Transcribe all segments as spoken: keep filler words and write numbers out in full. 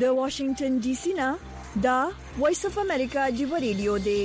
د واشنگټن ډي سي نه دا وایس اف امریکا جوړ ریډیو دی.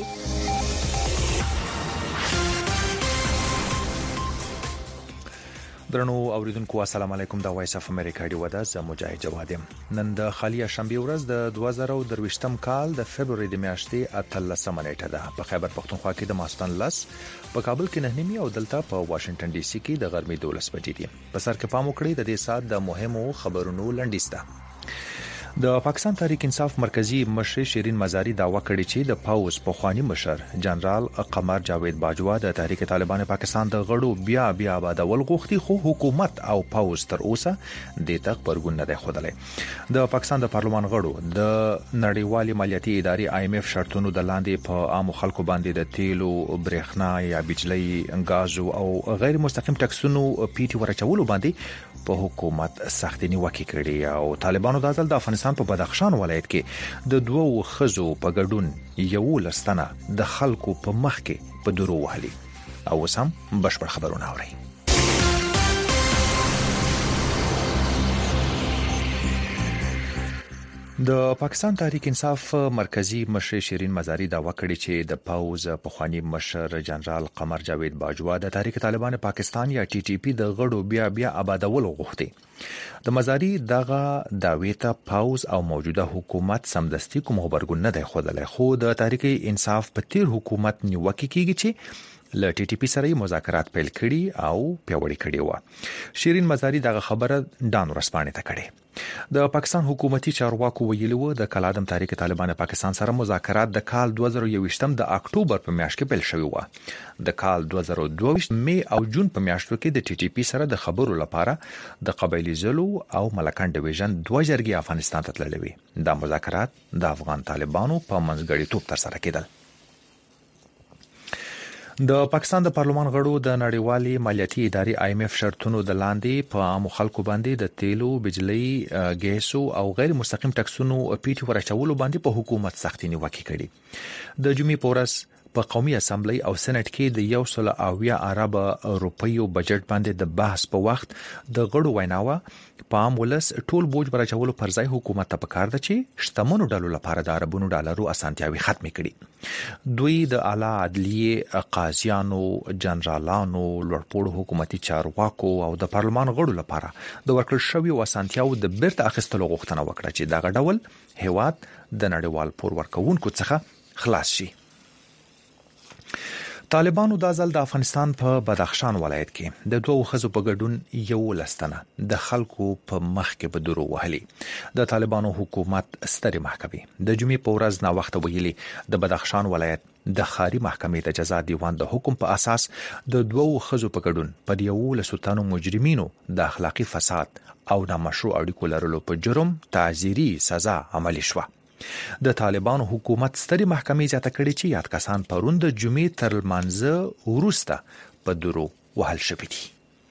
درنو اوریدونکو السلام علیکم، دا وایس اف امریکا دی ودا ز مجاهد جوادم. نن د خالی شنبه ورځ د دوه زره او درویشتم کال د فبرवरी د میاشتې اتلسمه نیټه ده. په خیبر پختونخوا کې د ماستان لس، په کابل کې نه نیمه او دلته په واشنگټن ډي سي کې د غرمې دولس بجې دي. په سر کې پام وکړئ د دې سات د مهمو خبرونو لنډیسته. د پاکستان تحریک انصاف مرکزی مشر شیرین مزاری دعوا کړې چې د پاوز پخوانی مشر جنرال قمر جاوید باجوا د تحریک طالبان پاکستان د غړو بیا بیا آبادول غوښتي، خو حکومت او پاوز تر اوسه د تک پرګون نه دی خوده. د پاکستان د پارلمان غړو د نړیوالې مالیاتي ادارې آی ایم اف شرطونو د لاندې په عام خلکو باندې د تیلو، برېښنا یا بجلی، غاز او غیر مستقیم ټکسونو پیټي ورچولو باندې په حکومت سختي نیوکه کړې او طالبانو د ځل د افغانستان په بدخشان ولایت کې د دوو خزو په ګډون یو لستنه د خلکو په مخ کې په درو وهلي. او سم بشپړ خبرونه اوري. د پاکستان تحریک انصاف مرکزی مشر شیرین مزاری دعوا کړې چې د پاوز پخوانی مشر جنرال قمر جاوید باجوا د تحریک طالبان پاکستان یا ټي ټي پی د غړو بیا بیا آبادول غوښتي. د مزاری دغه دعوی ته پاوز او موجوده حکومت سمدستي کوم خبرګون نه دی خوده، خو د تحریک انصاف په تیر حکومت نیوکه کیږي چې ل ټي ټي پی سره مذاکرات پیل کړي او پیوړی کړي و. شیرین مزاری دغه خبره دانو رسپانې ته کړي. د پاکستان حکومتي چارواکو ویلي و د کلادم تحریک طالبان پاکستان سره مذاکرات د کال دوه زره یوویشتم د اکتوبر په میاشت کې پیل شوی و. د کال دوه زره دوه می او جون په میاشتو کې د ټي ټي پی سره د خبرو لپاره د قبایلی زلو او ملکان ډیویژن دوه جرګې افغانستان ته تللې وي. دا مذاکرات د افغان طالبانو په منځګړیتوب تر سره کېدل. د پاکستان د پارلمان غړو د نړیوالې مالیاتي ادارې آی ایم اف شرطونو د لاندې په عام خلکو باندې د تیلو، بجلی، ګیسو او غیر مستقیم ټکسونو پیټي ورچولو باندې په حکومت سختي نیوکه کړي. د جمعې په ورځ په قومي اسمبلی او سېنات کې د یو سل اویا ارب روپیو بجټ باندې د بحث په وخت د غړو ویناوه په عام ولس ټول بوج برچولو پر ځای حکومت ته پکار ده چې شتمنو ډالو لپاره د عربونو ډالرو اسانتیاوي ختم کړي. دوی د اعلی عدلیه قاضیانو، جنرالانو، لوړپوړو حکومتي چارواکو او د پارلمان غړو لپاره د ورکړل شویو اسانتیاوو د بیرته اخیستلو غوښتنه وکړه چې دغه ډول هیواد د نړیوال پور ورکوونکو څخه خلاص شي. طالبانو د ځل د افغانستان په بدخشان ولایت کې د دوو خزو په ګډون یو لستنه د خلکو په مخ کې په درو وهلي. د طالبانو حکومت سترې محکمې د جمعې په ورځ نا وخت ویلي د بدخشان ولایت د خاري محکمې د جزا دیوان د حکم په اساس د دوو خزو په ګډون په یو لسوتانو مجرمینو د اخلاقی فساد او نامشروع اړیکو لرلو په جرم تعزیري سزا عملي شوه. د طالبانو حکومت سترې محکمې زیاته کړې چې یاد کسان پرون د جمعې تر لمانځه وروسته په درو وهل شوي دي.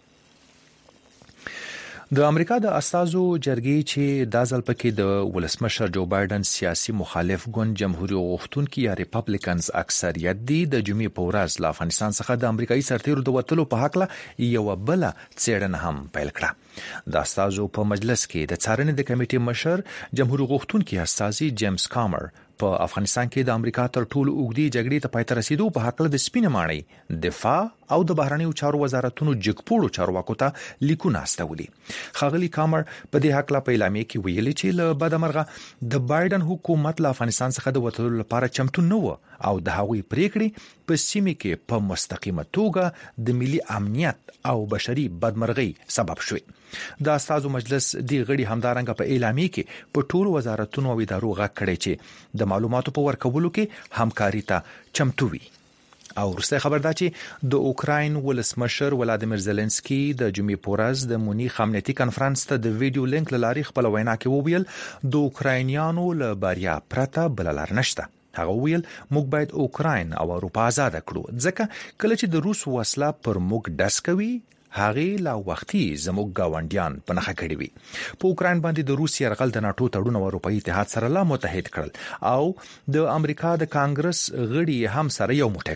د امریکا د استازو جرګې چې د ځل پکې د ولسمشر جو بایدن سیاسي مخالف ګوند جمهوریت غوښتونکي یا ریپبلیکنز اکثریت دي د جمعې په ورځ له افغانستان څخه د امریکایي سرتیرو د وټلو په حق له یو بل څېړنه هم پیل کړه. د استازو په مجلس کې د څارنې د کمیټې مشر جمهوریت غوښتونکي استازي جیمز کامر په افغانستان کې د امریکا تر ټولو اوږدې جګړې ته پای ته رسیدو په حق له د سپینې ماڼۍ دفاع او د بهرنیو چارو وزارتونو جګپوړو چارواکو ته لیکونه استولي. ښاغلي کامر په دې حق لا په اعلامیه کې ویلي چې له بدمرغه د بایدن حکومت له افغانستان څخه د وټلو لپاره چمتو نه و او د هغوی پریکړې په سیمه کې په مستقیمه توګه د ملي امنیت او بشري بدمرغي سبب شوه. د استازو مجلس دی غړي همدارنګه په اعلامیه کې په ټولو وزارتونو او ادارو غږ کړی چې د معلوماتو په ورکولو کې همکاري ته چمتو وي. او وروسته خبر دا چې د اوکراین ولسمشر ولادیمیر زيلنسکي د جمعې په ورځ د مونیخ امنیتي کانفرنس ته د ویډیو لینک له لارې خپل وینا کې وویل د اوکراینیانو له بریا پرته بل لار نشته. هغه ویل موږ باید اوکراین او اروپا آزاد کړو ځکه کله چې د روس وسله پر موږ ډس کوي هغه لا وختي زموږ گاونډیان په نخښه کړی وي. په اوکراین باندې د روس یرغل د ناتو تړون او اروپאי اتحاد سره لا متحد کړل او د امریکا د کانګرس غړي هم سره یو موټی کړل.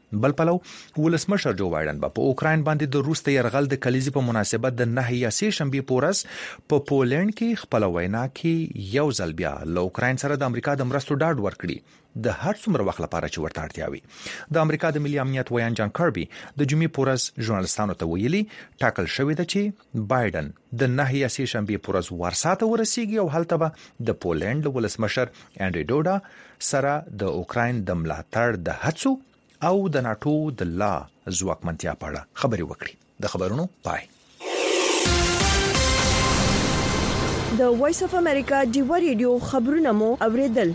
بل پلو ولسمشر جو بایدن په اوکراین باندې د روس د يرغل د کلیزي په مناسبت د نه یا سه شنبه پورس په پولند کې خپل وینا کې یو ځل بیا له اوکراین سره د امریکا د مرستو ډاډ ورکړي د هر څومره وخت لپاره چې ورته اړتیا وي. د امریکا د ملي امنیت ویان جان کاربي د جمعې پورس ژورنالستانو ته ویلي ټاکل شوی دی چې بایدن د نه یا سه شنبه پورس ورساته ورسیږي او هلته به د پولند ولسمشر انډری ډوډا سره د اوکراین د ملاتړ د هڅو او د ناتو د لا ځواکمنتیا په اړه خبري وکړي. د خبرونو پای. د وایس اف امریکا ډیو ریډیو خبرونه مو اوریدل.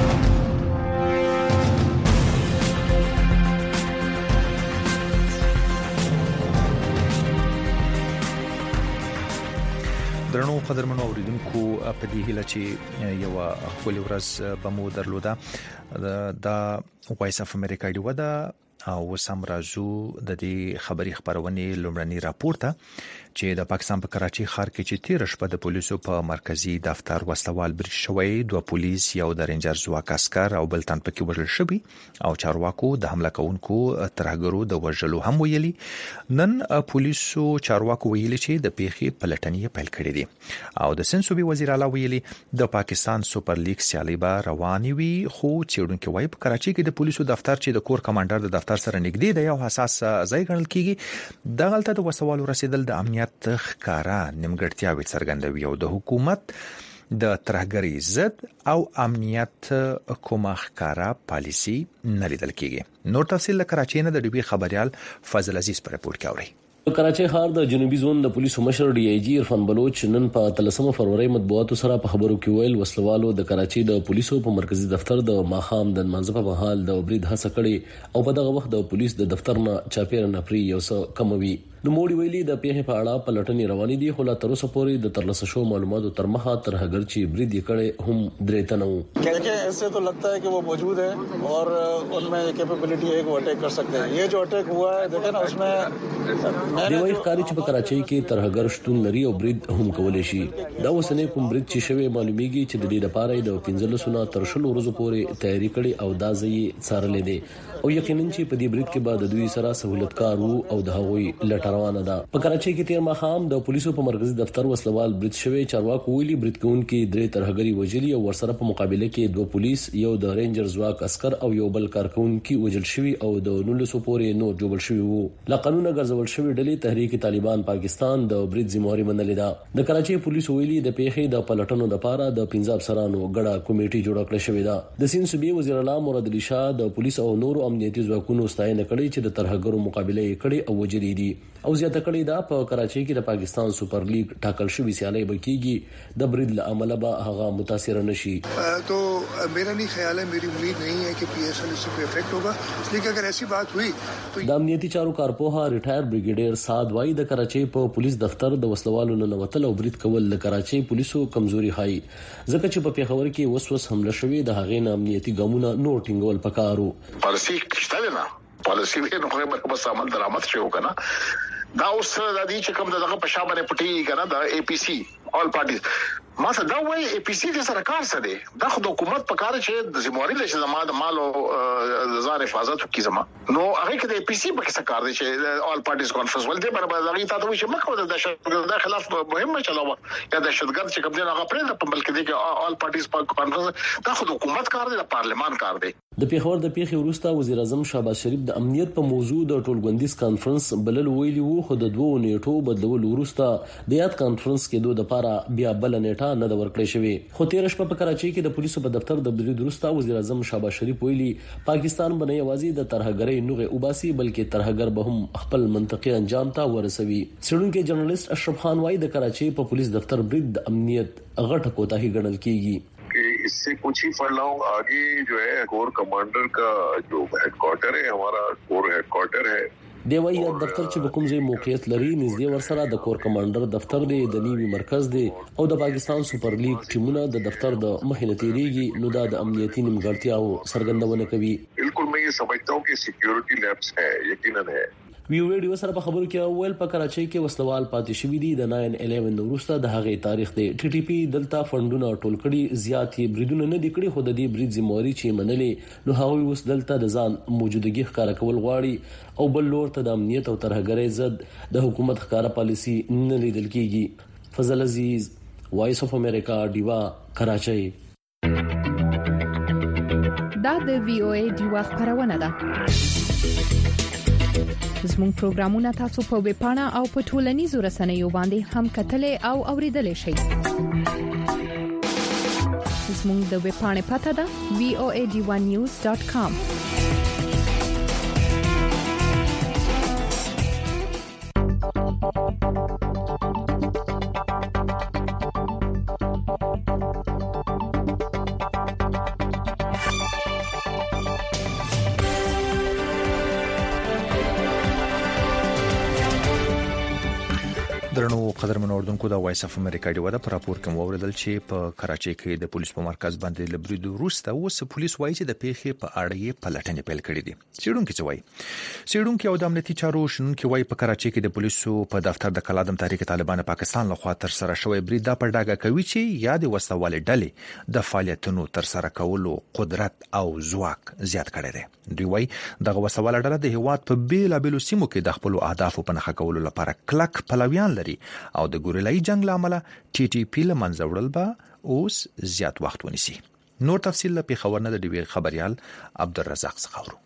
درنو قدرمنو اوریدونکو په دې هیله چې یو خولي ورځ به مو درلوده د وایس اف امریکا ډیو دا او سم راځو د دې خبري خبرونه لومړني راپورته چې د پاکستان په کراچي ښار کې چې تیر شپه د پولیسو په مرکزی دفتر وسلوال برید شوی دوه پولیس یو د رینجر ځواک عسكر او بل تن پکې وژل شوی او چارواکو د حمله کوونکو ترهګرو د وژلو هم ویلي. نن پولیسو چارواکو ویلي چې د پیښې پلټنې پیل کړې دي او د سنسوبي وزیر اعلی ویلي د پاکستان سوپر لیګ سیالي به رواني وي خو چېرونکو وایي په کراچي کې د پولیسو دفتر چې د کور کمانډر د دفتر سره نږدې دی یو حساس ځای ګڼل کیږي. د غلطه د وسوالو رسیدل د امنیت ښکارا نیمګړتیاوې څرګندوي او د حکومت د ترهګرۍ ضد او امنیت کومه ښکارا پالیسی نه لیدل کیږي. نور تفصیل له کراچي نه د ډي بي خبريال فضل عزیز پر رپورت کوي. کراچي ښار د جنوبي زون د پولیسو مشر ډي آی جی عرفان بلوچ نن په تلسمه فروری مطبوعاتو سره په خبرو کې ویل وسلوالو د کراچي د پولیسو په مرکزی دفتر د ماخام د منځ په حال د برید هڅه کړې او په دغه وخت د پولیس د دفتر نه چاپیر نفري یو څه کموي. نو موړي ویلي د پیښې په اړه پلټنې روانې دي خو لا تر اوسه پورې د ترلاسه شو معلوماتو تر مخه تر هغه چې برید یې کړي هم درې تنه وو. کہکہ ایسے تو لگتا ہے کہ وہ موجود ہیں اور ان میں کیپیبلٹی ہے کہ وہ اٹیک کر سکتے ہیں. یہ جو اٹیک ہوا ہے دیکھیں نا اس میں دی وایي ښکاري چې په کراچۍ کې ترهګر شتون لري او برید هم کولای شي. دا اوسنۍ کوم برید چې شوی معلومیږي چې د دې لپاره د پنځلسو نه تر شلو ورځې پورې تیاری کړي او دا ځای څارلې دي او یقینا چې په دې برید کې بعد دوی سره سہولتکار وو او د هغوی لټروانه ده. په کراچۍ کې تیر ماخام د پولیسو په مرکزی دفتر وسلوال برید شوی چارواکو ویلي برید کوونکي درې ترهګری وجلي او ورسره په مقابله کې دوه پولیس یو د رینجر ځواک عسكر او یو بل کارکونکي وجل شوی او د نولسو پورې نور جوړ شوی وو. لا قانون غرزول شوی ډلې تحریک طالبان پاکستان د برید ذمہواری منلې ده. د کراچۍ پولیسو ویلي د پیښې د پلټنو لپاره د پنځه افسرانو غړه کمیټه جوړه کړې شوې ده. د سین صوبې وزیر اعلی مراد علي شاه د پولیس او نورو امنیتي ځواکونو ستاینه کړې چې د ترهګرو مقابله یې کړې او وجري دي او زیاته کړې ده په کراچۍ کې د پاکستان سوپر لیګ ټاکل شوی سیالي بکیږي د برید له امله به هغه متاثر نشي. تو میرا نہیں خیال ہے میری امید نہیں ہے کہ پی ایس ایل اس سے افیکٹ ہوگا اس لیے کہ اگر ایسی بات ہوئی تو د امنیتي چارو کارپوها ریټایر بریګیډیر سعد وای د کراچۍ په پولیس دفتر د وسلوالو نه نوتل او برید کول د کراچۍ پولیسو کمزوري خای ځکه چې په پیښور کې وسوس حمله شوې د هغې نه امنیتي ګامونه نور ټینګول پکارو. پالیسی کشته نه پالیسی به نو په بس عمل درآمد شو کنه دا اوس د دې چې کوم دغه په شابه پټي کنه د اي پي سي all parties ما څه دا وایي اي پي سي د سرکار سره دی د حکومت په کار چې د ذمہواری لشي زما د مال او ځان حفاظت کی زما نو هغه کې د اي پي سي په څه کار دی چې all parties conference ول دي برابر دغه تاسو چې مخه د دهشتګرد خلاف مهمه چلاوه یا د دهشتګرد چې کوم دی هغه پرې په بلکې دی چې all parties conference دا حکومت کار دی د پارلمان کار دی. د پیښور د پیښې وروسته وزیر اعظم شهباز شریف د امنیت په موضوع د ټولګوندیز کانفرنس بلل ویلي وو خو د دوه نیټو بدلول وروسته د یاد کانفرنس کې دوه د پاره بیا بل نیټه نه د ورکړې شوی. خو تیر شپه په کراچۍ کې د پولیسو په دفتر د برید وروسته وزیر اعظم شهباز شریف ویلي پاکستان باندې یوازې د ترهګرۍ نوغه اوباسي بلکې ترهګر به هم خپل منطقي انجام ته ورسوي. سړونکو جرنالست اشرف خان وای د کراچۍ په پولیس دفتر برید د امنیت غټه کوتاهي ګڼل کیږي. اس سے کچھ ہی فضلاؤں آگے جو ہے کور کمانڈر کا جو ہیڈ کوارٹر ہے ہمارا کور ہیڈ کوارٹر ہے دی وایي دفتر چې کوم ځای موقعیت لري نږدې ورسره د کور کمانډر دفتر دی د نیوي مرکز دی او د پاکستان سوپر لیګ ټیمونه د دفتر د مخینه تیریږي نو دا د امنیتي نیمګړتیاو څرګندونه کوي. بالکل میں یہ سمجھتا ہوں کہ سیکیورٹی لیپس ہے یقیناً ہے. وی ویډیو سره په خبرو کې ویل په کراچۍ کې وسلوال پاتې شوی دي د ناین الیون وروسته د هغې تاریخ دی. ټي ټي پی دلته فندونه ټول کړي، زیات یې بریدونه نه دي کړي، خو د دې برید ذمہواری چې منلې نو هغوی اوس دلته د ځان موجودګي ښکارا کول غواړي او بل لور ته د امنیت او ترهګرۍ ضد د حکومت ښکارا پالیسی نه لیدل کیږي. فضل عزیز، وایس اف امریکا، ډیوا، کراچۍ. دا د وی او ای ډیوا خبرونه ده. زموږ پروګرامونه تاسو په ویب پاڼه او په ټولنیزو رسنیو باندې هم کتلې او اوریدلای شئ. زموږ د ویب پاڼې پته ده وی او ای ډی ون نیوز ډاټ کام. درنو قدرمن اوردونکو د وایس اف امریکا ډیوا د راپور کوم اوریدل چې په کراچۍ کې د پولیس په مرکز باندې لبرید وروسته اوس پولیس وایي چې د پیښې په اړه یې پلټنې پیل کړې دي. سیډونکو څه وایي؟ سیډونکو او د امنیتي چارو شنونکو وایي په کراچۍ کې د پولیسو په دفتر د کلادم تحریک طالبان پاکستان لخوا تر سره شوی برید د پړډاګه کوي چې یا د وسوال ډلې د فعالیتونو تر سره کولو قدرت او ځواک زیات کړی دی. دوی وایي دغه وسوال ډله د هیواد په بیلابېلو سیمو کې د خپل اهدافو په نښه کولو لپاره کلک پلویان لري او د ګوریلای جنگ لامل ټي ټي پی لمنځه وړل به اوس زیات وخت ونیسي. نور تفصیل په خبر نه د ډیوی خبريال عبدالرزاق څخه.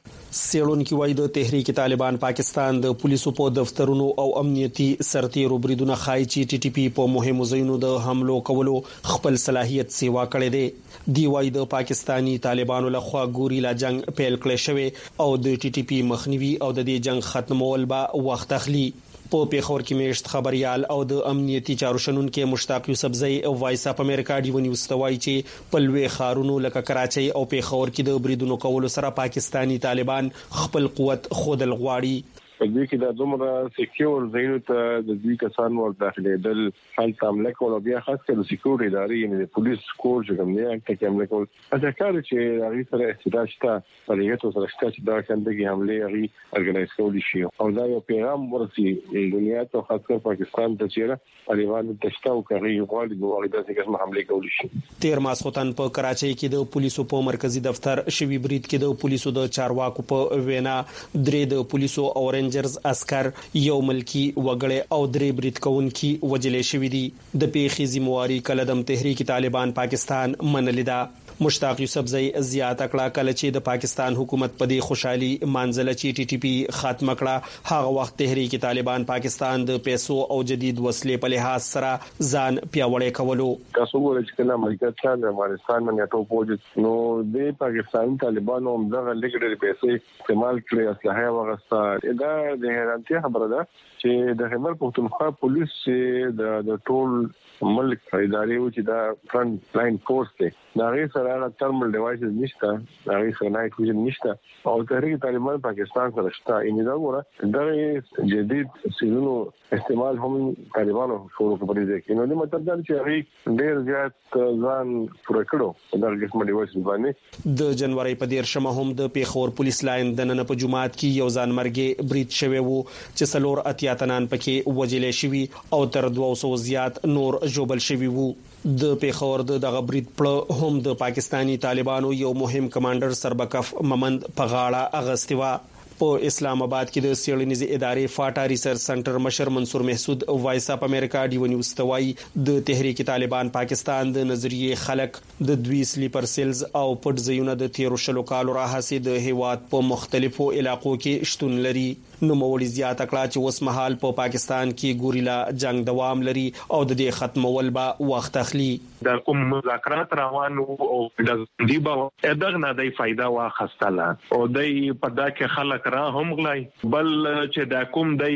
سیړونکو وایي د تحریک طالبان پاکستان د پولیسو په دفترونو او امنیتي سرتیرو بریدونه خای چې ټي ټي پی په مهمو ځایونو د حملو کولو خپل صلاحیت سیوا کړی دی. دی وایي د پاکستانی طالبانو لخوا ګوریلا جنگ پیل کړی شوی او د ټي ټي پی مخنیوي او د دې جنگ ختمول به وخت اخلي. په پیښور کې میشت خبريال او د امنیتي چارو شنونکو مشتاق یوسفزئی او وایس اپ امریکا ډیو نیوز توای چې په لوی خارونو لکه کراچۍ او پیښور کې د بریدونو کولو سره پاکستانی طالبان خپل قوت خودل غواړي. په دې کې د دومره سکیور زینو ته د دې کسان ور داخليدل حل تعامل کول او بیا خاص کر سکیورټي ادارې یعنی د پولیس کور چې کوم نه کې عمل کول اته کار چې هغه سره احتجاج ته پرېږه سره چې دا څنګه حمله هغه ارګنایز کول شي او دا یو پیغام ورسي دنیا ته خاص کر پاکستان ته چیرې طالبان تشتاو کوي غواړي نو هغه داسې قسم حمله کول شي. تیر ماسختن په کراچۍ کې د پولیسو په مرکزی دفتر شوی برید کې د پولیسو د چارواکو په وینا درې د پولیسو اورنج عسكر یو ملکی وګړي او درې برید کوونکي وجلې شوې دي. د پیښې ذمہواری کلدم تحریک طالبان پاکستان منلې ده. مشتاق یوسفزئی زیاته کړه کله چې د پاکستان حکومت په دې خوشحالي مانځله چې ټي ټي پی ختم کړه هغه وخت تحریک طالبان پاکستان د پیسو او جدید وسلې په لحاظ سره ځان پیاوړی کولو. تاسو ګورئ چې کله امریکا څخه افغانستان باندې ټوپ وځي نو د پاکستان طالبانو هم دغه لګړې پیسې استعمال کړې اسلحه وغستا. دا د حیرانتیا خبره ده چې د خیبر پختونخوا پولیس چې د ټول ملک ادارې و چې دا فرنٹ لاین فورس دی دا غي سره ترمل ډیوایسز نشته دا غي سره نایټ ویژن نشته او تحریک طالبان پاکستان سره شته ان دا ګوره دا جدید سيزونو استعمال هم طالبانو شروع کړی دي نو د مطلب دا چې هغه ډیر زیات ځان پوره کړو دا قسم ډیوایسز باندې. د جنوري په ډیر شمه هم د پیښور پولیس لاین د نن په جمعات کې یو ځان مرګي برید شوی وو چې سلور اتیا تنان پکې وجلې شوی او تر دوه سوه زیات نور جوبل شوی وو. د پیښور د دغه برید پړ هم د پاکستانی طالبانو یو مهم کمانډر سربکف ممند په غاړه اغستوا. په اسلام آباد کې د سیړنیز ادارې فاټا ریسرچ سنټر مشر منصور محسود وایس اپ امریکا ډیو نیوز توای د تحریک طالبان پاکستان د نظریه خلق د دوی سلیپر سیلز او پټ زیونه د تیرو شلو کالو راهسي د هیواد په مختلفو علاقو کې شتون لري. نو مولي زیاته کړه چې اوس مهال په پاکستان کې ګوریلا جنگ دوام لري او د دې ختمول به وخت اخلي. د کوم مذاکرات روانو او د دې به دغه نه د فائدہ واخستله او د په دغه خلک را هم غلای بل چې د کوم د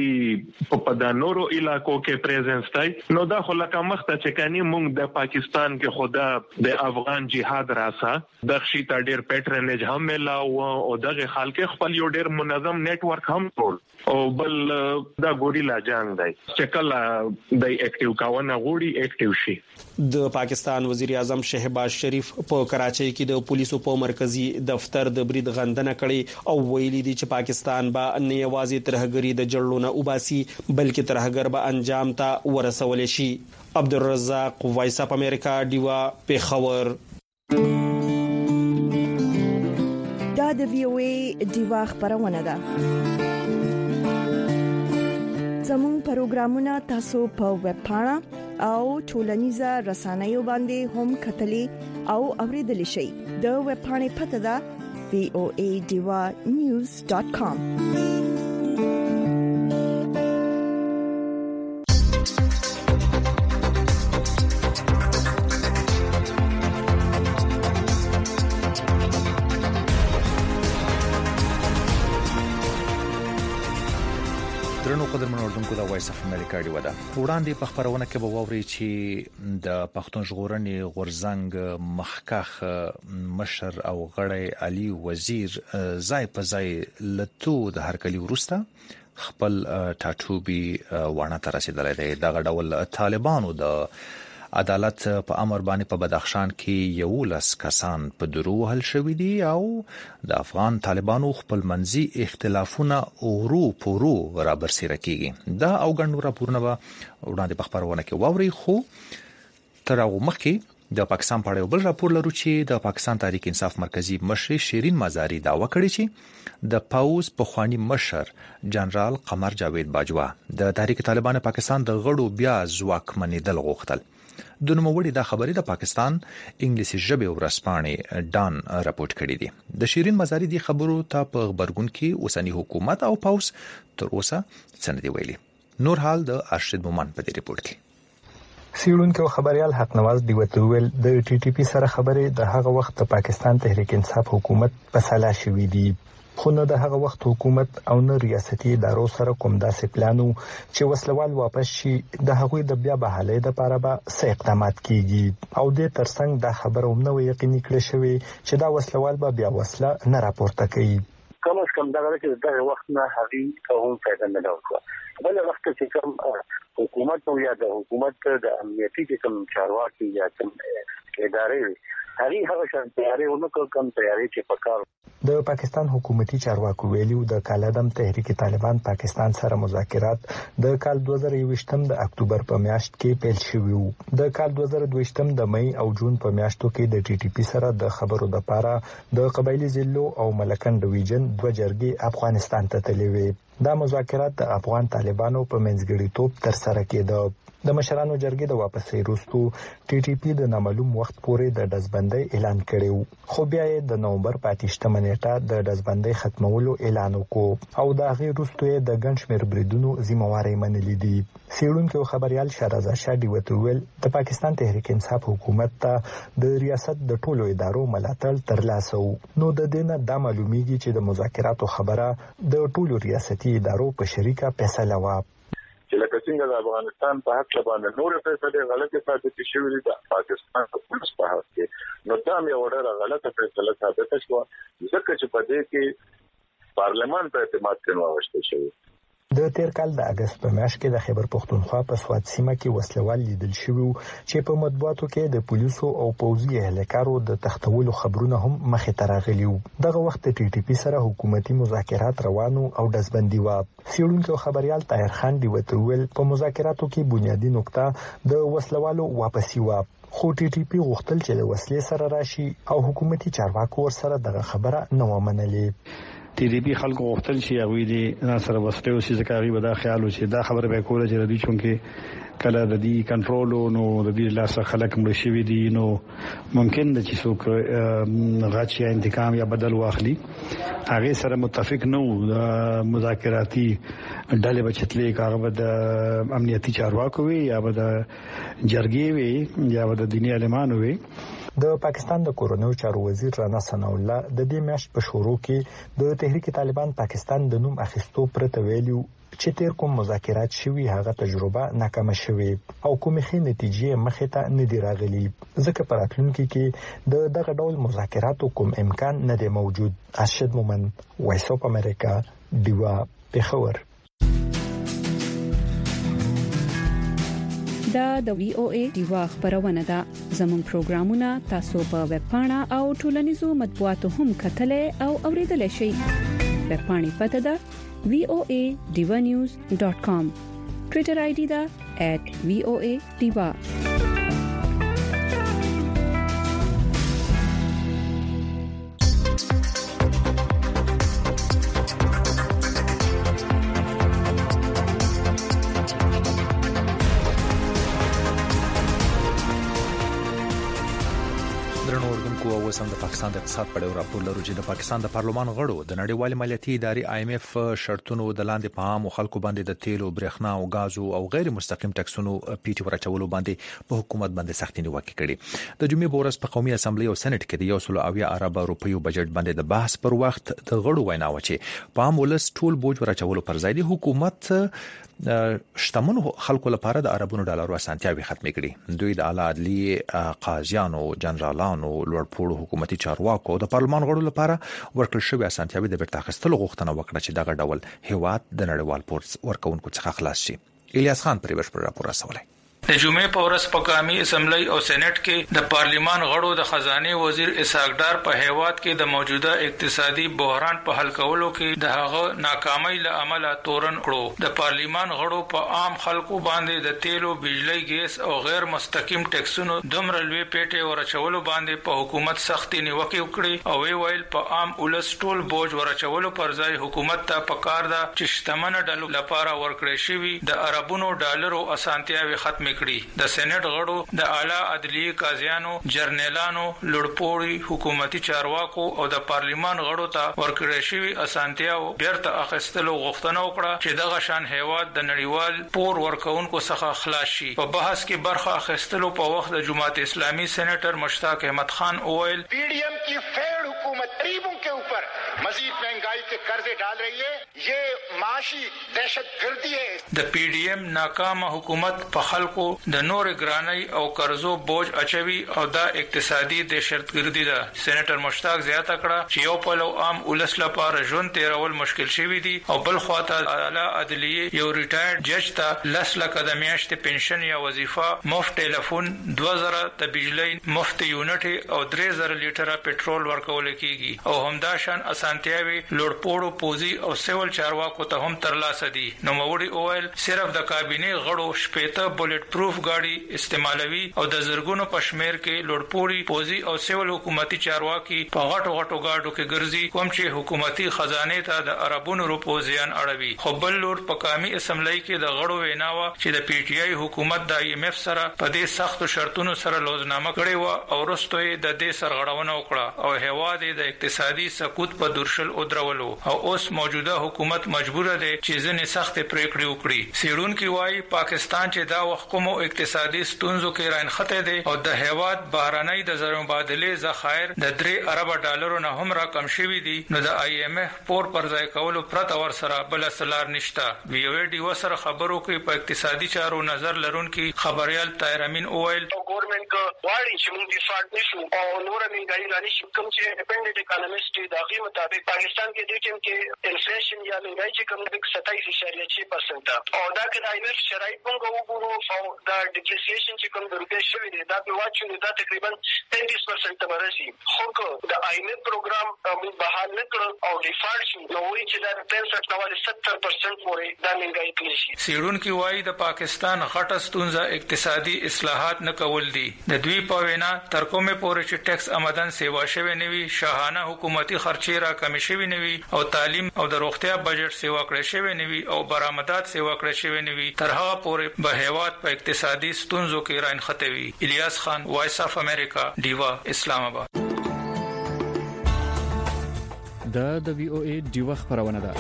په پدانورو علاقو کې پریزنس تای نو دا خلک مخته چې کني مونږ د پاکستان کې خدا د افغان جهاد راسه د شي ته ډیر پیټرنج هم ملا او دغه خلک خپل یو ډیر منظم نت ورک هم جوړ کول او بل دا ګوریلا جنگ دی چې کله د اکټیو کاونه غوړي اکټیو شي. د پاکستان وزیر اعظم شهباز شریف په کراچۍ کې د پولیسو په مرکزی دفتر د برید غندنه کړې او ویلي دي چې پاکستان به نه یوازې ترهګری د جړلونه وباسي بلکې ترهګر به انجام ته ورسول شي. عبدالرزاق وایس اپ امریکا دیوا پیښور. دا د وی او ای دیوا خبرونه ده. زموږ پروګرامونه تاسو په ویب پاڼه او ټولنیزه رسنیو باندې هم کتلی او اوریدلی شئ. د ویب پاڼې پته ده وی او ای دیوا نیوز ډاټ کام. درنو قدرمنو اوردونکو د وایس اف امریکا دی ودا وړاندې په خبرونه کې به ووري چې د پښتون ژغورنې غورزنګ مخکخ مشر او غړی علي وزیر ځای په ځای لته د هرکلی ورسته خپل ټاټوبي وانه تر رسیدلې دی. دغه ډول طالبانو د عدالت په امر باندې په بدخشان کې یو لاس کسان په درو هل شوې دي او د افغان طالبانو خپل منځي اختلافونه اورو پورو را برسېره کیږي. دا او ګڼ راپورونه به وړاندې په خبرونه کې واوري. خو تر هغه مخکې د پاکستان په اړه بل راپور لرو چې د پاکستان تحریک انصاف مرکزی مشر شیرین مزاری داوا کړې چې د پاوز په خواني مشر جنرال قمر جاوید باجوا د تحریک طالبان پاکستان د غړو بیا ځواکمنېدل غوښتل. د نوموړي دا خبرې د پاکستان انګلیسي ژبه ورسپانې ډان راپورټ کړې دي. د شیرین مزاری دی خبرو ته په خبرګون کې اوسنی حکومت او پاوز تر اوسه څه نه دی ویلي. نور حال د ارشد مومن په دې ریپورت کې. سیړونکو خبريال حق نواز دی وتویل د ټي ټي پی سره خبرې د هغه وخت د پاکستان تحریک انصاف حکومت په سلا شوې دي. خو نه د هغه وخت حکومت او نه ریاستي ادارو سره کوم داسې پلانو چې وسلوال واپس شي د هغوی د بیا بحالۍ لپاره به څه اقدامات کیږي او د ترڅنګ د خبرو نو یقیني کړی شوی چې دا وسلوال به بیا وسله نه راپورته کوي. کوم څه کوم دا چې د وخت نه هغه کوم فائدہ نه لري. بل وخت چې کوم حکومت نو یا د حکومت د امنیتي کوم چارواکي یا کوم ادارې هغه هغه شان تیاری ونکړ کوم تیاری چې پکار. د پاکستان حکومتي چارواکو ویلو د کالعدم تحریک طالبان پاکستان سره مذاکرات د کال دوه زره یوویشتم د اکتوبر په میاشت کې پیل شوي وو. د کال دوه زره دویشتم د مې او جون په میاشتو کې د ټي ټي پی سره د خبرو د پاره د قبایلی ضلعو او ملکن ډیویژن دوه جرګې افغانستان ته تللي وي. دا مذاکرات د افغان طالبانو په منځګړیتوب تر سره کېده. د مشرانو جرګې د واپسې وروسته ټي ټي پی د نامعلوم وخت پورې د دزبندۍ اعلان کړو خو بیا یې د نومبر په اتهشتمه نیټه د دزبندۍ ختمولو اعلان وکړ او د هغې وروسته د ګڼ شمېر بریدونو ذمہواري منلې دي. سیړونکو خبريال شهرزاد شادي وتویل د پاکستان تحریک انصاف حکومت ته د ریاست د ټولو ادارو ملاتړ ترلاسه وو. نو د دې نه دا معلومیږي چې د مذاکراتو خبره د ټولو ریاستي ادارو په شریکه فیصله و. چې لکه څنګه د افغانستان په حق باندې نور فیصله غلطه ثابت شوې ده پاکستان په حق کې نو دا یو ډېر غلطه فیصله ثابت شوه ځکه چې په دې کې پارلمان په اعتماد کې نوښت شوی. د تیر کال د اگست په میاشت کې د خیبر پختونخوا په سوات سیمه کې وسلوال لیدل شوی چې په مطبوعاتو کې د پولیسو او پوځي اهلکارو د تختولو خبرونه هم مخې ته راغلي وو. دغه وخت د ټي ټي پی سره حکومتي مذاکرات روانو او دزبندي و. سیړونکو خبريال طاهر خان دی وتویل په مذاکراتو کې بنیادی نقطه د وسلوالو واپسی و. خو ټي ټي پی غوښتل چې د وسلې سره راشي او حکومتي چارواکو ورسره دغه خبره نه ومنلې. ټي ډي پی خلکو غوښتل چې هغه دې نه سره وسلې او چې ځکه هغه ودا خیال و چې دا خبره به کوله چې ردی چونکه کله د دې کنټرول نو د دې لاسه خلک مړ شي دي نو ممکن د چې څوک غاچي انتقام یا بدل واخلي هغه سره متفق نه وو. د مذاکراتي ډلې بچتلې کاغه د امنیتي چارواکو وي یا د جرګې وي یا د دیني علمانو وي. د پاکستان د کورونیو چارو وزیر رانا ثناء الله د دې میاشت په شروع کې د تحریک طالبان پاکستان د نوم اخیستو پرته ویلو چې تیر کوم مذاکرات شوي هغه تجربه ناکامه شوي او کومې ښې نتیجې مخې ته نه دی راغلي ځکه په راتلونکي کې د دغه ډول مذاکراتو کوم امکان نه دی موجود. ارشد مومن وایس اپ امریکا دیوا پیښور. دا د وی او ای دیوا خبرونه ده. زموږ پروگرامونه تاسو په ویب پاڼه او ټولنیزو مطبوعاتو هم کتلای او اوریدلای شئ. ویب پاڼې پته ده وی او ای diva news dot com. ټوئیټر آی ډي ده at v o a diva. اوس هم د پاکستان د اقتصاد په اړه راپور لرو چې د پاکستان د پارلمان غړو د نړیوال مالیاتي ادارې آی ایم اف شرطونو د لاندې په عام خلکو باندې د تیل او برېښنا او غازو او غیر مستقیم ټکسونو پیټي ورچولو باندې په حکومت باندې سختي نیوکه کړې. د جمعې په ورځ په قومي اسمبلی او سېنات کې د یو سل اویا ارب روپیو بجټ باندې د بحث پر وخت د غړو وینا و چې په عام ولس ټول بوج ورچولو پر ځای د حکومت شتمنو خلکو لپاره د اربونو ډالرو اسانتیاوي ختمې کړې. دوی د اعلی عدالي قاضیانو، جنرالانو، لوړپوړو حکومتي چارواکو او د پارلمان غړو لپاره ورکړل شوی اسانتیاوي د بیرته اخیستلو غوښتنه وکړه چې دغه ډول هیواد د نړیوال پورس ورکوونکو څخه خلاص شي. الیاس خان پرې بشپړ راپور راوړی. د جمعې په ورځ په قومي اسمبلی او سېنات کې د پارلیمان غړو د خزانه وزیر اسحاق ډار په هیواد کې د موجوده اقتصادي بحران په حل کولو کې د هغه ناکامۍ له امله تورن کړو. د پارلیمان غړو په عام خلکو باندې د تیلو، بجلی، ګیس او غیر مستقیم ټکسونو دومره لوی پیټه ورچولو باندې په حکومت سختي نیوکه وکړي او وی ویل په عام ولس ټول بوج ورچولو پر ځای حکومت ته پکار ده چې شتمن ډلو لپاره ورکړي شوی د اربونو ډالرو اسانتیاوي ختم کړي. د سېنات غړو د اعلی عدالي قاضیانو، جرنیلانو، لوړپوړي حکومتي چارواکو او د پارلیمان غړو ته ورکړل شوی اسانتیاو بیرته اخیستلو غوښتنه وکړه چې دغه شان هیواد د نړیوال پور ورکوونکو څخه خلاص شي. په بحث کې برخه اخیستلو په وخت د جماعت اسلامي سېنیټر مشتاق احمد خان اویل پی ڈی ایم کی فیڈ حکومت غریبوں کے اوپر مزید مہنگائی کے قرضے ڈال رہی ہے. یہ معاشی دہشت گردی ہے. د پی ډی ایم ناکامه حکومت په خلکو د نور ګرانۍ او قرضو بوج اچوي او دا اقتصادي دهشتګردي ده. سېنیټر مشتاق زیاته کړه چې یو په لو عام ولس لپاره ژوند تیرول مشکل شوی دي او بل خواته اعلی عدلیه یو ریټایرډ جج ته لس لکه د میاشتې پنشن یا وظیفه، مفت ټلیفون، دوه زره د بجلی مفت یونټ او درې زره لیټره پټرول ورکول کیږي او همداشان اسانتیاوي لوړپوړو پوزي او سیول چارواکو ته هم ترلاسه دي. نو موري اویل صرف د کابینه غړو شپېته بولټ پروف گاډي استعمالوي او د زرګونو پښمیر کې لوړپوړي پوزي او سیول حکومتي چارواکي په غټو غټو گاډو کې ګرځي کوم چې حکومتي خزانه ته د اربونو روپو زیان اړوي. خو بل لور په قومي اسمبلی کې د غړو ویناوه چې د پی ټی آی حکومت د آی ایم اف سره په دې سختو شرطونو سره لوزنامه کړې و او وروسته د دې سرغړونه وکړه او هیواد د اقتصادي سقوط په درشل ودرولو او اوس موجوده حکومت مجبور ده چې ځنې سخت پریکړې وکړي. سیډونکو وايي پاکستان چې دا وخت کوم اقتصادي ستونزو کې رانخته دي او د هیواد بهرنۍ د زر مبادله ذخایر د درې ارب ډالرو نه هم راکم شوي دي نو د آی ایم اف پور پر ځای کولو پرته ور سره بل سلار نشته. وی او ډي وسره خبرو کې په اقتصادي چارو نظر لرونکي خبريال طاهر امین اویل ګورنمنت واړي چې موږ ډیفالټ نشو او نور مهنګائی رانی شي کوم چې ډیپندنت اکانومیست دی د غي مطابق پاکستان کې د ټیم کې انفلیشن یا مهنګائی چې کوم د ستایس اشاریه چھ پرسنټ او دا کې د آی ایم اف شرایط موږ وګورو او دا ډیپریسیشن چې کوم د روپیې شوی دی دا په واچو دا تقریبا پنځه پرسنټ ورسي. خو د آی ایم اف پروګرام موږ بحال نه کړ او ډیفالټ شو نو وایي چې دا پنځه نواله ستر پرسنټ پورې دا مهنګائی کلیشي. سیډونکو وايي د پاکستان غټه ستونزه اقتصادي اصلاحات نه کول دي. د دوی په وینا تر کومه پورې چې ټیکس آمدن سیوا شوی نوي، شاهانه حکومتي خرچې را کم شوی نوي او تعلیم او د روغتیا بجټ سیوا کړی شوی نوي او برآمدات سیوا کړی شوی نوي تر هغه پورې به هیواد په اقتصادي ستونزو کې رانخته وي. الیاس خان، وایس اف امریکا، ډیوا، اسلام آباد. دا د وی او ای ډیوا خبرونه ده.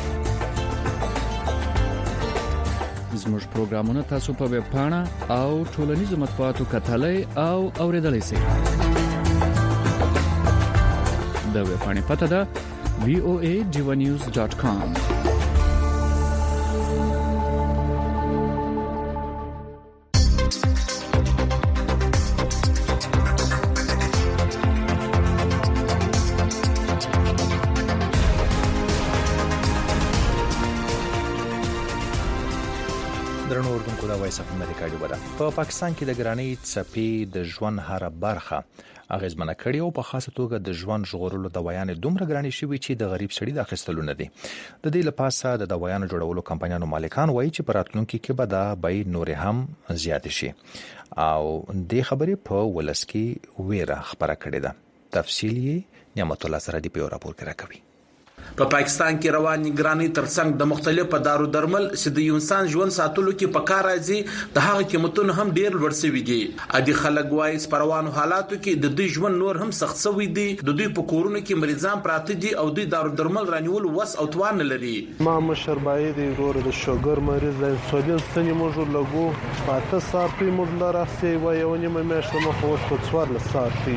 زموږ پروگرامونه تاسو په ویب پاڼه او ټولنیزو مطبوعاتو کتلای او اوریدلای شئ. د ویب پاڼې پته ده v o a diva news dot com. درنو اردوونکو د وایس اف امریکا دی ودا په پاکستان کې د ګرانی څپې د ژوند هر برخه اغیزمنه کړي او په خاصه توګه د ژوند ژغورلو دوايان دومره ګرانی شوي چې د غریب سړي د اخیستلو نه دي د دې لپاره د دوايانو جوړولو کمپنیانو مالکان وایي چې پراتلونکو کې به دا به نور هم زیات شي او د خبرې په ولسکي ویره خبره کړې ده تفصیل یې نعمت الله سره دی په راپور کې راکوي په پاکستان کې رواني ګرانی ترڅنګ د مختلفو دارو درمل چې د انسان ژوند ساتلو کې په کار راځي د هغه قیمتونه هم ډیر لوړ شوي دي ادي خلک وايي سپروانو حالاتو کې د دوی ژوند نور هم سخت شوی دی د دوی په کورونو کې مریضان پراته دي او دوی دارو درمل رانیول وس او توان لري ما مشربای دی ورور د شوګر مریض د انسولین ستنې موږ لګو پاته ساتي موږ لراسي و یو نیمه مېشه مخ وسط څوار لساتي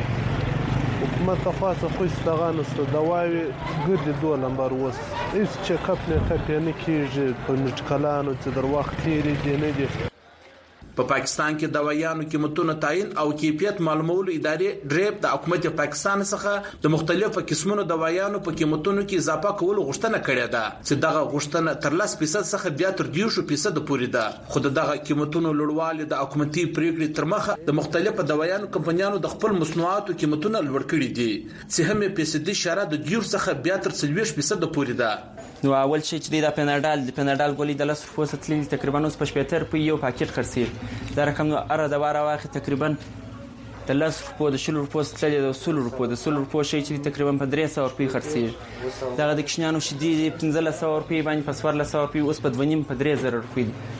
حکومت خاصه خو استغانه ست دواوی ګرځي دوه نمبر وس هیڅ چیک اپ نه کوي نه کیږي په مټکلانو چې در وخت تیری دی نه دی په پاکستان کې دوايانو قیمتونو تعین او کیفیت معلومولو ادارې ډریپ د حکومت پاکستان څخه د مختلفو قسمونو دوايانو په قیمتونو کې اضافه کول غوښتنه کړې ده چې دغه غوښتنه تر لس فیصد څخه بیا تر دیو شو فیصد پورې ده خو دغه قیمتونو لوړوالی د حکومتي پریکړې تر مخه د مختلفو دوايانو کمپنیانو د خپل مصنوعاتو قیمتونه لوړ کړي دي چې هم فیصدي شاره د دیو څخه بیا تر څلويش فیصد پورې ده نو اول شي چې د پناډال د پناډال ګولې د لس فیصد تللی تقریبا اوس په شپږ په یو پاکټ خرڅي دا رقم نو اره د واره واخی تقریبا د لس په د شل روپو تللی د سل روپو د سل روپو شي چې تقریبا په درې سوه روپۍ خرڅي دا د کښنیانو شدید پنځه سوه روپۍ باندې په څوارلس سوه روپۍ اوس په دوه نیم په درې زره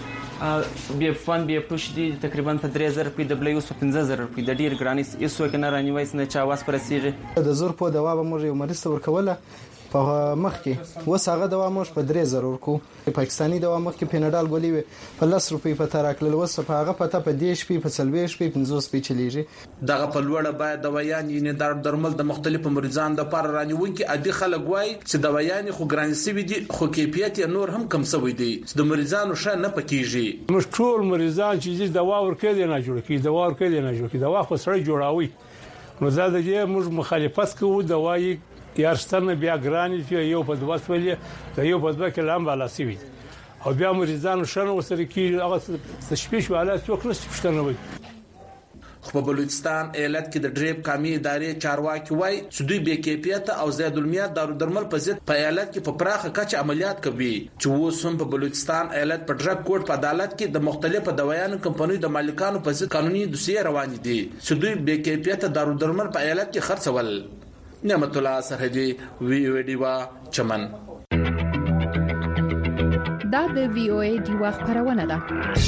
روپۍ بیا فن بیا پوش دي تقریبا په درې زره روپۍ د بلې اوس په پنځه زره روپۍ د ډیر ګرانی ایسو کې نه رانیوي نه چا واس پرسیږي د زور په دوا به موږ یو مریض ورکوله په مخ کې وس هغه دوا موږ په درې زره ورکو پاکستاني دوا مخ کې پیناډال ګولې په لس روپۍ په تراکل وس په هغه پته په دیش پی په سلويش پی پنځوس پی چلیږي دغه په لوړه باید دوايان یې دار درمل د مختلفو مریضان د لپاره رانیون کې ادي خلک وای چې دوايان خو ګران سوي دي خو کیفیت یې نور هم کم سوي دي د مریضانو شه نه پکېږي موږ ټول مریضان چې دوا ورکړي نه جوړ کړي دوا ورکړي نه جوړ کړي دوا خو سره جوړاوي نو زه د دې موږ مخالفت کوو دوايي یارستانه بیا ګرانی چې یو په دوه ولې د یو په دوه کې لام بالا سوي او بیا مریضانو شنه وسره کې هغه سپیش حالات څوک نه پښتنه وي خو په بلوچستان ایالت کې د ډریپ کمی ادارې چارواکي وای چې دوی بې کیفیت او زیات المیات دارو درمل په ضد په ایالت کې په پراخه کچه عملیات کوي چې اوس هم په بلوچستان ایالت په ډرګ کورټ په عدالت کې د مختلفو دوايانو کمپنیو د مالکانو په ضد قانوني دوسیې روان دي چې دوی بې کیفیت دارو درمل په ایالت کې خرڅول نعمت الله سرحدي وی او ډیوا چمن دا د وی او ای ډیوا خبرونه ده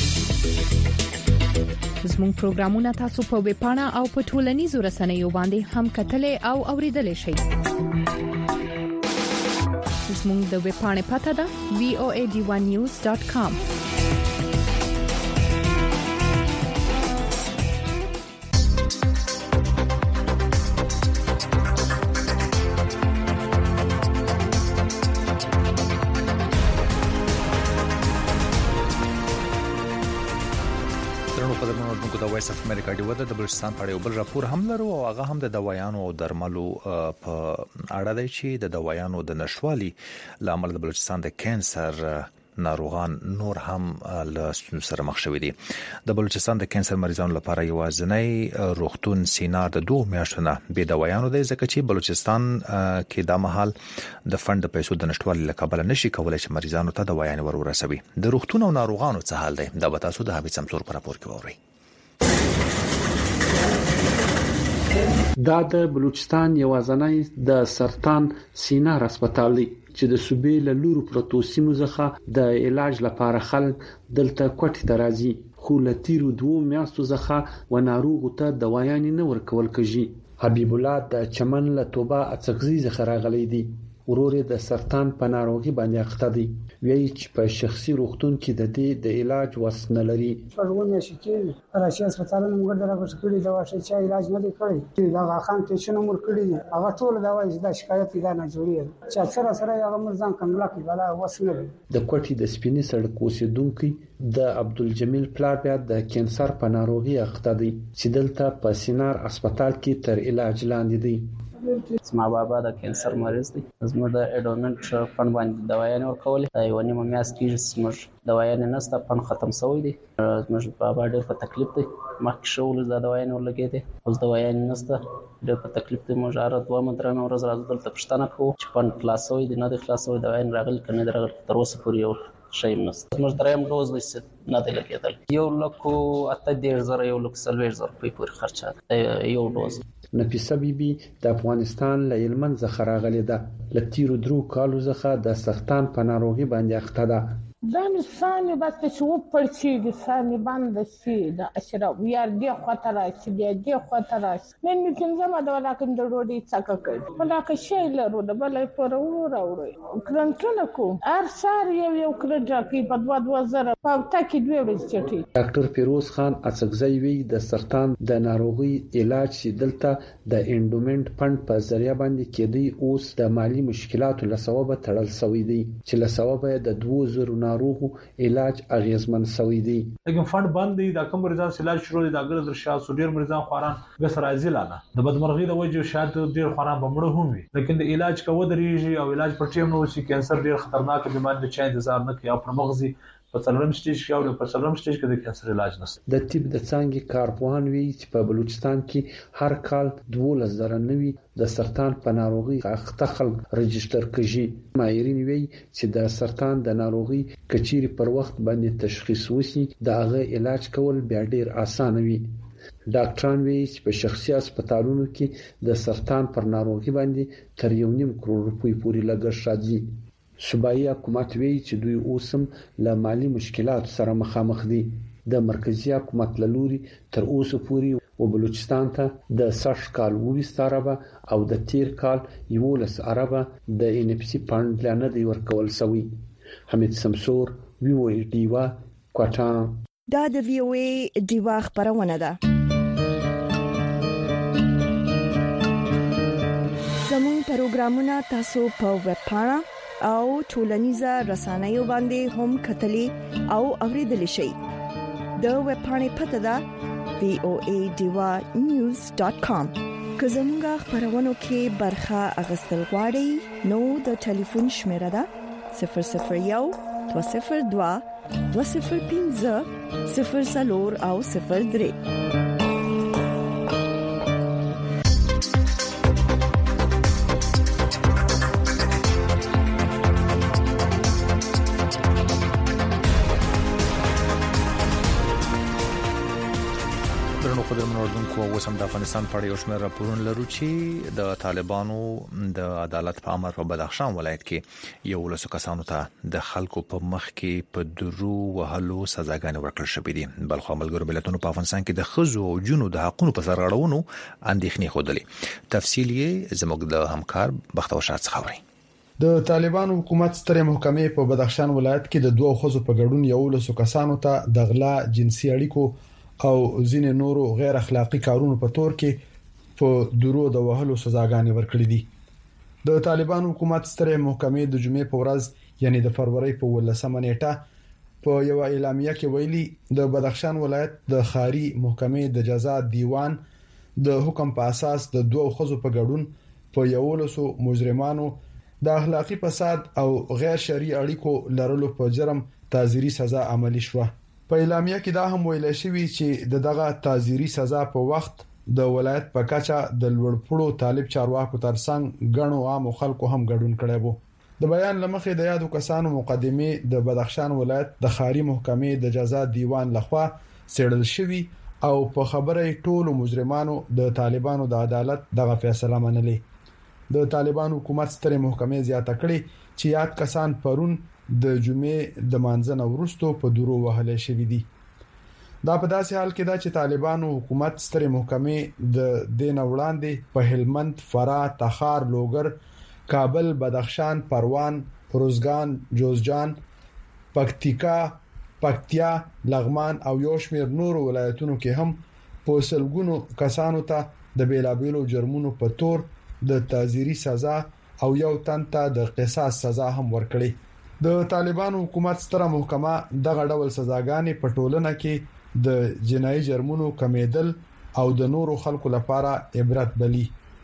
زموږ پروګرامونه تاسو په ویب پاڼه او په ټولنیزو رسنیو باندې هم کتلې او اوریدلې شئ زموږ د ویب پاڼې پته ده وی او ای ډیوا نیوز ډاټ کام د وایس اف امریکا دی ودا د بلوچستان په اړه بل راپور هم لرو او هغه هم د دوايانو او درملو په اړه دی چې د دوايانو د نشوالي لامل د بلوچستان د کانسر ناروغان نور هم له سره مخ شوي دي د بلوچستان د کانسر مریضانو لپاره یوازینی روغتون سینار د دوه میاشتو نه بې دوايانو دی ځکه چې بلوچستان کې د مهال د فند د پیسو د نشټوالي لکابل نشي کولای چې مریضانو ته دوايان ورورسوي د روغتون او ناروغانو څه حال دی دا به تاسو د حبیب سمسور په راپور کې وورئ دا د بلوچستان یوازنی د سرطان سینار هسپتال دی چې د صوبې له لورو پروتو سیمو څخه د علاج لپاره خلک دلته کوټې ته راځي خو له تیرو دوه میاشتو څخه و ناروغ ته دوايان نه ورکول کېږي حبیب الله د چمن له توبه اڅکزي څخه راغلی دی ورور د سرطان په ناروغي باندې اخته دی وایي چې په شخصي روغتون کې د دې د علاج وس نه لري پرونه شي چې راشي هسپتالونو موږ دغه شکړې دوا شي چې علاج نه دی کړی دا غاخان ته شنو مر کړی هغه ټول دوايي د شکایت دا نه جوړي چې سره سره هغه مرزان کملا کې بلا وس نه لري د کوټې د سپینې سړک اوسیدونکو د عبدالجمیل پلار بیا د کانسر په ناروغي اخته دی چې دلته په سینار هسپتال کې تر علاج لاندې دی زما بابا د کینسر مریض دی. زموږ د اډومنټ فند باندې دوايانې ورکولې. دا یو نیمه میاشت کېږي زموږ دوايانې نشته، فند ختم شوی دی. زموږ بابا ډېر په تکلیف دی. مخکې شول د دوايانې ورلګېدې، اوس دوايانې نشته، ډېر په تکلیف دی. موږ هره دوه درېیمه ورځ راځو دلته پوښتنه کوو چې فند خلاص شوی دی نه دی خلاص شوی، دوايانې راغلي که نه دی راغلي. تر اوسه پورې یو شی نشته. زموږ درېیم ډوز دی چې نه دی لګېدلی. یو لک اته دېرش زره یو لک څلوېښت زره روپۍ پورې خرچه ده یو ډوز. نفیسه بیبي د افغانستان له هلمند څخه راغلې ده. له تیرو درو کالو څخه د سرطان په ناروغي باندې اخته ده. دا مې ساه مې بس چې وپړسېږي، ساه مې بنده شي، د اشرف یار دې خواته راشي بیا دې خواته راشي. نن مې پنځمه ده ولاکن د ډوډۍ څکه کوي، ولاکه شی لرو د بله یې پوره وراوړئ. کرنټونه کوو، هر سهار یو یو کرنټ راکوي په دوه دوه زره، په هفته کې دوې ورځې چټي. ډاکټر فیروز خان اڅکزی وی د سرطان د ناروغي علاج چې دلته د انډومنټ فند په ذریعہ باندې کېدی اوس د مالی مشکلاتو له سببه تړل شوی دی چې له سببه د دوه زره ناروغو علاج اغیزمن شوی دی. لیکن فند بند دی، دا کوم مریضان علاج شروع دي، دا ګر در شاسو ډیر مریضان خوران غس راځي لاله د بدمرغي د وجه شاید ډیر خوران بمړه هم وي، لیکن د علاج کوو درېږي او علاج پر ټیم نو چې کینسر ډیر خطرناک بیماری د چا انتظار نه کوي او پر مغزي په څلورم سټیج کې او په څلورم سټیج کې د کینسر علاج نشته. د طب د څانګې کارپوهان وی چې په بلوچستان کې هر کال دولس زره نوي د سرطان په ناروغي اخته خلک رجستر کړي. ماهرین وی چې د سرطان د ناروغي کچيري پر وخت باندې تشخیص وسی د هغه علاج کول بیا ډیر اسانه وي. ډاکټران وی چې په شخصي هسپتالونو کې د سرطان پر ناروغي باندې تر یو نیم کروڑ روپۍ پورې لګښت راځي. صوبایي حکومت وی چې دوی اوسم له مالی مشکلاتو سره مخامخ دي. د مرکزی حکومت له لوري تر اوسه پورې و بلوچستان ته د سش کال ویست عربه او د تیر کال یولس عربه د ان اف سی فند لانه دی ورکول شوی. حمید سمسور وی او ای ډیوا کوټا. دا د وی او ای ډیوا خبرونه ده. زموږ پروګرامونه تاسو په ویب پاڼه او ټولنیزه رسنیو باندې هم کتلی او اوریدلی شئ. د ویب پاڼې پته ده وی او ای ډیوا نیوز ډاټ کام. که زموږ خبرونو کې برخه اغوستل غواړئ نو د ټلیفون شمیره ده صفر صفر یو دوه صفر دوه دوه صفر پنځه صفر څلور او صفر درې. قدرمنوردونکو اوس هم د افغانستان په اړه یو شمېر راپورونه لرو چې د طالبانو د عدالت په امر په بدخشان ولایت کې یو لسو کسانو ته د خلکو په مخ کې په درو وهلو سزاګانې ورکړل شوې دي. بلخو ملګرو ملتونو په افغانستان کې د خزو او جنو د حقوقو په سرغړونو اندېښنې خوده. تفصیل یې زموږ د همکار بختور شاه څخه اوري. د طالبانو حکومت ستره محکمې په بدخشان ولایت کې د دوه خزو په ګډون یو لسو کسانو ته د غلا، جنسي اړیکو او ځینې نورو غیر اخلاقی کارونو په تور کې په درو د وهلو سزاګانې ورکړې دي. د طالبانو حکومت ستره محکمې د جمعې په ورځ یعنی د فروری په ولسمه نیټه په یو اعلامیه کې ویلي د بدخشان ولایت د خاري محکمې د جزا دیوان د حکم په اساس د دوه خزو په ګډون په یو لسو مجرمانو د اخلاقی فساد او غیر شرعي اړیکو لرلو په جرم تعزیري سزا عملی شوه. په اعلامیه کې دا هم ویل شوی چې د دغه تعزیري سزا په وخت د ولایت په کچه د لوړپوړو طالب چارواکو ترڅنګ غنو عام خلکو هم ګډون کړي وو. د بیان لمخې د یادو کسانو مقدمه د بدخشان ولایت د خاري محکمې د جزا دیوان لخوا سړل شوی او په خبره ټولو مجرمانو د طالبانو د عدالت دغه فیصله منلې. د طالبانو حکومت ستره محکمې زیاته کړې چې یاد کسان پرون د جمعې د مانځنه وروسته په درو وهله شوې دي. دا په داسې حال کې دا چې طالبانو حکومت ستره محکمې د دین وړاندې په هلمند، فراه، تخار، لوګر، کابل، بدخشان، پروان، روزګان، جوزجان، پکتیکا، پکتیا، لغمان او یو شمېر نورو ولایتونو کې هم په سلګونو کسانو ته د بیلابیلو جرمونو په تور د تعزیري سزا او یو تن ته د قصاص سزا هم ورکړي. د طالبانو حکومت ستره محکمه دغه ډول سزاګانې په ټولنه کې د جنایي جرمونو کمیدل او د نورو خلکو لپاره عبرت بلی.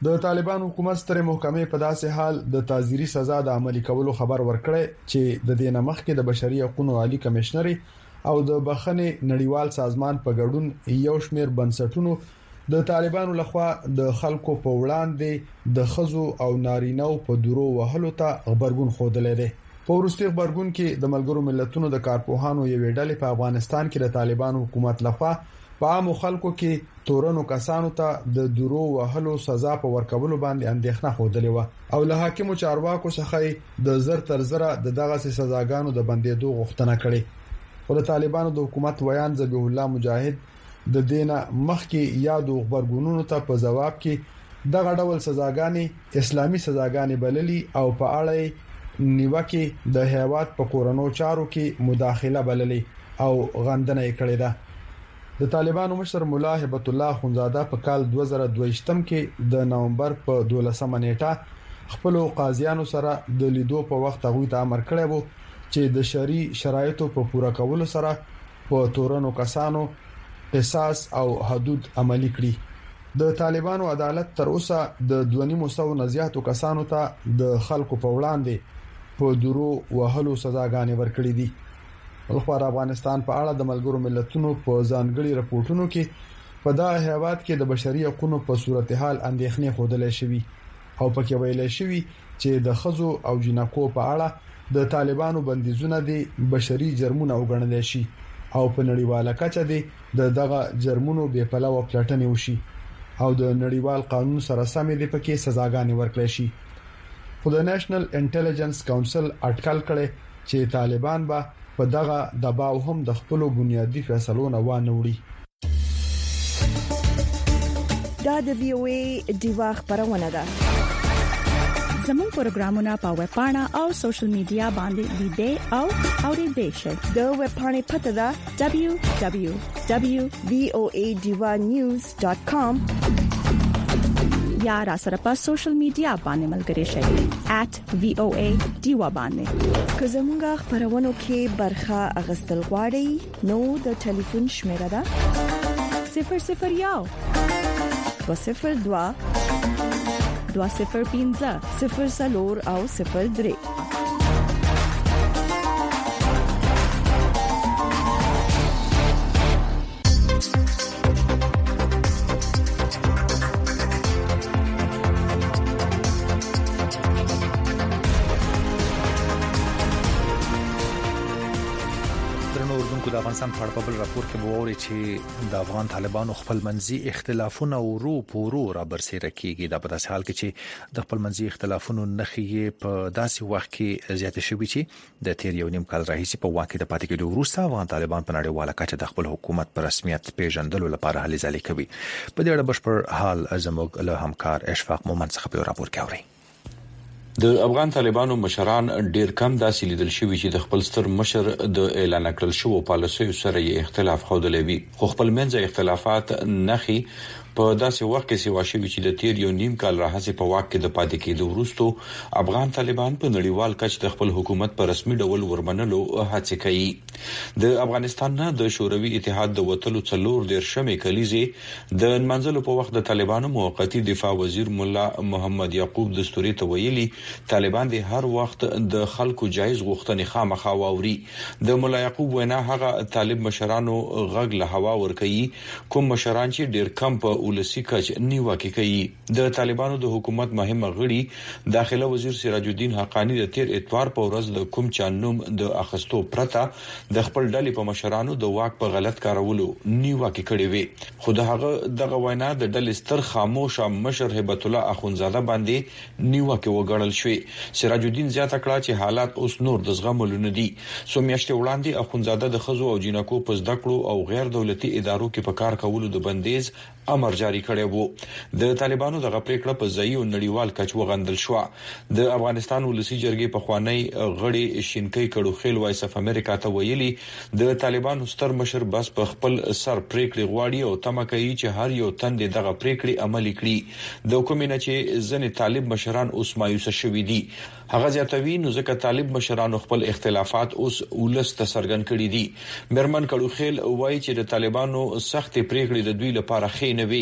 د طالبان حکومت ستره محکمې په داسې حال د تعزیري سزا د عملي کولو خبر ورکړی چې د دینه مخکې د بشري حقوقو عالی کمشنري او د بخښنې نړیوال سازمان په ګډون یو شمېر بنسټونو د طالبانو لخوا د خلکو په وړاندې د خزو او نارینهو په درو وهلو ته خبرګون خوده دی. په وروستي خبرګون کې د ملګرو ملتونو د کارپوهانو یوې ډلې په افغانستان کې د طالبانو حکومت لخوا په عام خلکو کې تورنو کسانو ته د درو وهلو سزا په ورکولو باندې اندېښنه خوده و او له حاکمو چارواکو څخه د زر تر زره د دغه سزاګانو د بندېدو غوښتنه کړې. خو د طالبانو د حکومت ویان ذبیح الله مجاهد د دینه مخکې یادو خبرګونونو ته په جواب کې دغه ډول سزاګانې اسلامي سزاګانې بللي او په اړه نیوکه د هیواد په کورونو چارو کې مداخله بللي او غندنه یې کړې ده. د طالبانو مشر مولا هبت الله خونزاده په کال دوه زره دوه کې د نومبر په دولسمه نیټه خپل قاضیانو سره د لیدو په وخت هغه ته امر کړی وو چې د شرعي شرایطو په پوره کولو سره په تورنو کسانو قصاص او حدود عملی کړي. د طالبانو عدالت تر اوسه د دوه نیم سو نزياتو کسانو ته د خلکو په وړاندې په درو وهلو سزاګانې ورکړې دي. ولخوا افغانستان په اړه د ملګرو ملتونو په ځانګړي راپورټونو کې په دا هیواد کې د بشري حقوقو په صورتحال اندېښنې خوده شوی او پکې ویل شوی چې د خزو او جنکو په اړه د طالبانو بندیزونه دي بشري جرمونه وګڼل شي او په نړیواله کچه دي د دغه جرمونو بې پلوه پلټنې وشي او د نړیوال قانون سره سمې دي پکې سزاګانې ورکړل شي. خو د نېشنل انټيليجنس کونسل اټکل کړي چې طالبان به په دغه دباو هم د خپل بنیادی فیصلو نه وانه وړي. دا د وی او ای دیوا خبرونه ده. زموږ پروګرامونه په ویب پاڼه او سوشل میډیا باندې لیدئ او اورئ شئ. د ویب پاڼې پته ده دبليو دبليو دبليو ډاټ وی او ای دیوا نیوز ډاټ کام یا را سره په سوشل میډیا باندې ملګري شئ ایٹ وی او ای دیوا باندې. که زموږ خبرونه کې برخه اغستل غواړئ نو د ټلیفون شمیره ده صفر صفر یو دو صفر دو دو صفر پنځه صفر سلور او صفر درې. د افغانستان په اړه په بل راپور کې ووري چې د افغان طالبانو خپل منځي اختلافونه ورو پورو را برسېره کیږي. د په داسې حال کې چې د خپل منځي اختلافونو نخې په داسې وخت کې زیاته شوې چې د تیر یو نیم کال راهیسې په واقع د پاتې کېدو وروسته افغان طالبان په نړیواله کچه د خپل حکومت پر رسمیت پیژندلو لپاره هلې ځلې کوي. په دې اړه بشپړ حال زموږ له همکار اشفاق مومن څخه په راپور کې اوري. د افغان طالبانو مشران ډیر کم داسې لیدل شوی چې د خپل ستر مشر د اعلان کړل شو پالیسیو سره یې اختلاف خوده خو خپل منځ اختلافات نخي په داسې وخت کې سیوا شوی چې د تیر یو نیم کال راهیسې په واقع د پاتې کېدو وروسته افغان طالبان په نړیوال کچ د خپل حکومت په رسمي ډول ورمنلو هڅه کوي. د افغانستان نه د شوروي اتحاد د وټلو څلور ډیر شمې کلیزې د منځلو په وخت د طالبانو موقتی دفاع وزیر مولا محمد یعقوب دستوري ته ویلي طالبان د هر وخت د خلکو جایز غوښتنې خامخا واوري. د مولا یعقوب وینا هغه طالب مشرانو غږ له هوا ور کوي کوم مشران چې ډیر کم په ولسی کچ نیوکه کوي. د طالبانو د حکومت مهمه غړي داخله وزیر سراج الدین حقانی د تیر اتوار په ورځ د کوم چانوم د اخستو پرته د خپل ډلې په مشرانو د واک په غلط کارولو نیوکه کړې وي. خو د هغه دغه وینا د ډلې ستر خاموش مشر هبت الله اخونزاده باندې نیوکه وګڼل شوې. سراج الدین زیاته کړه چې حالات اوس نور د زغملو نه دي. سو میاشتې وړاندې اخونزاده د خزو او جنکو په زده کړو او غیر دولتي ادارو کې په کار کولو د بندیز امر جاری کړی وو. د طالبانو دغه پریکړه په ځای او نړیوال کچ وغندل شو. د افغانستان ولسی جرګې په خوانی غړي شینکۍ کډو خیل وایس اف امریکا ته ویلي د طالبانو ستر مشر بس په خپل سر پریکړه غواړي او تمه کوي چې هر یو تند دغه پریکړه عملي کړي. د حکومت چې ځنې طالب مشران اوس مایوس شوي دي. هغه ځاتوي نو ځکه طالب مشرانو خپل اختلافات اوس ولست سرګن کړي دي. مرمن کډو خیل وایي چې د طالبانو سخت پریکړه د دوی لپاره خې نه وي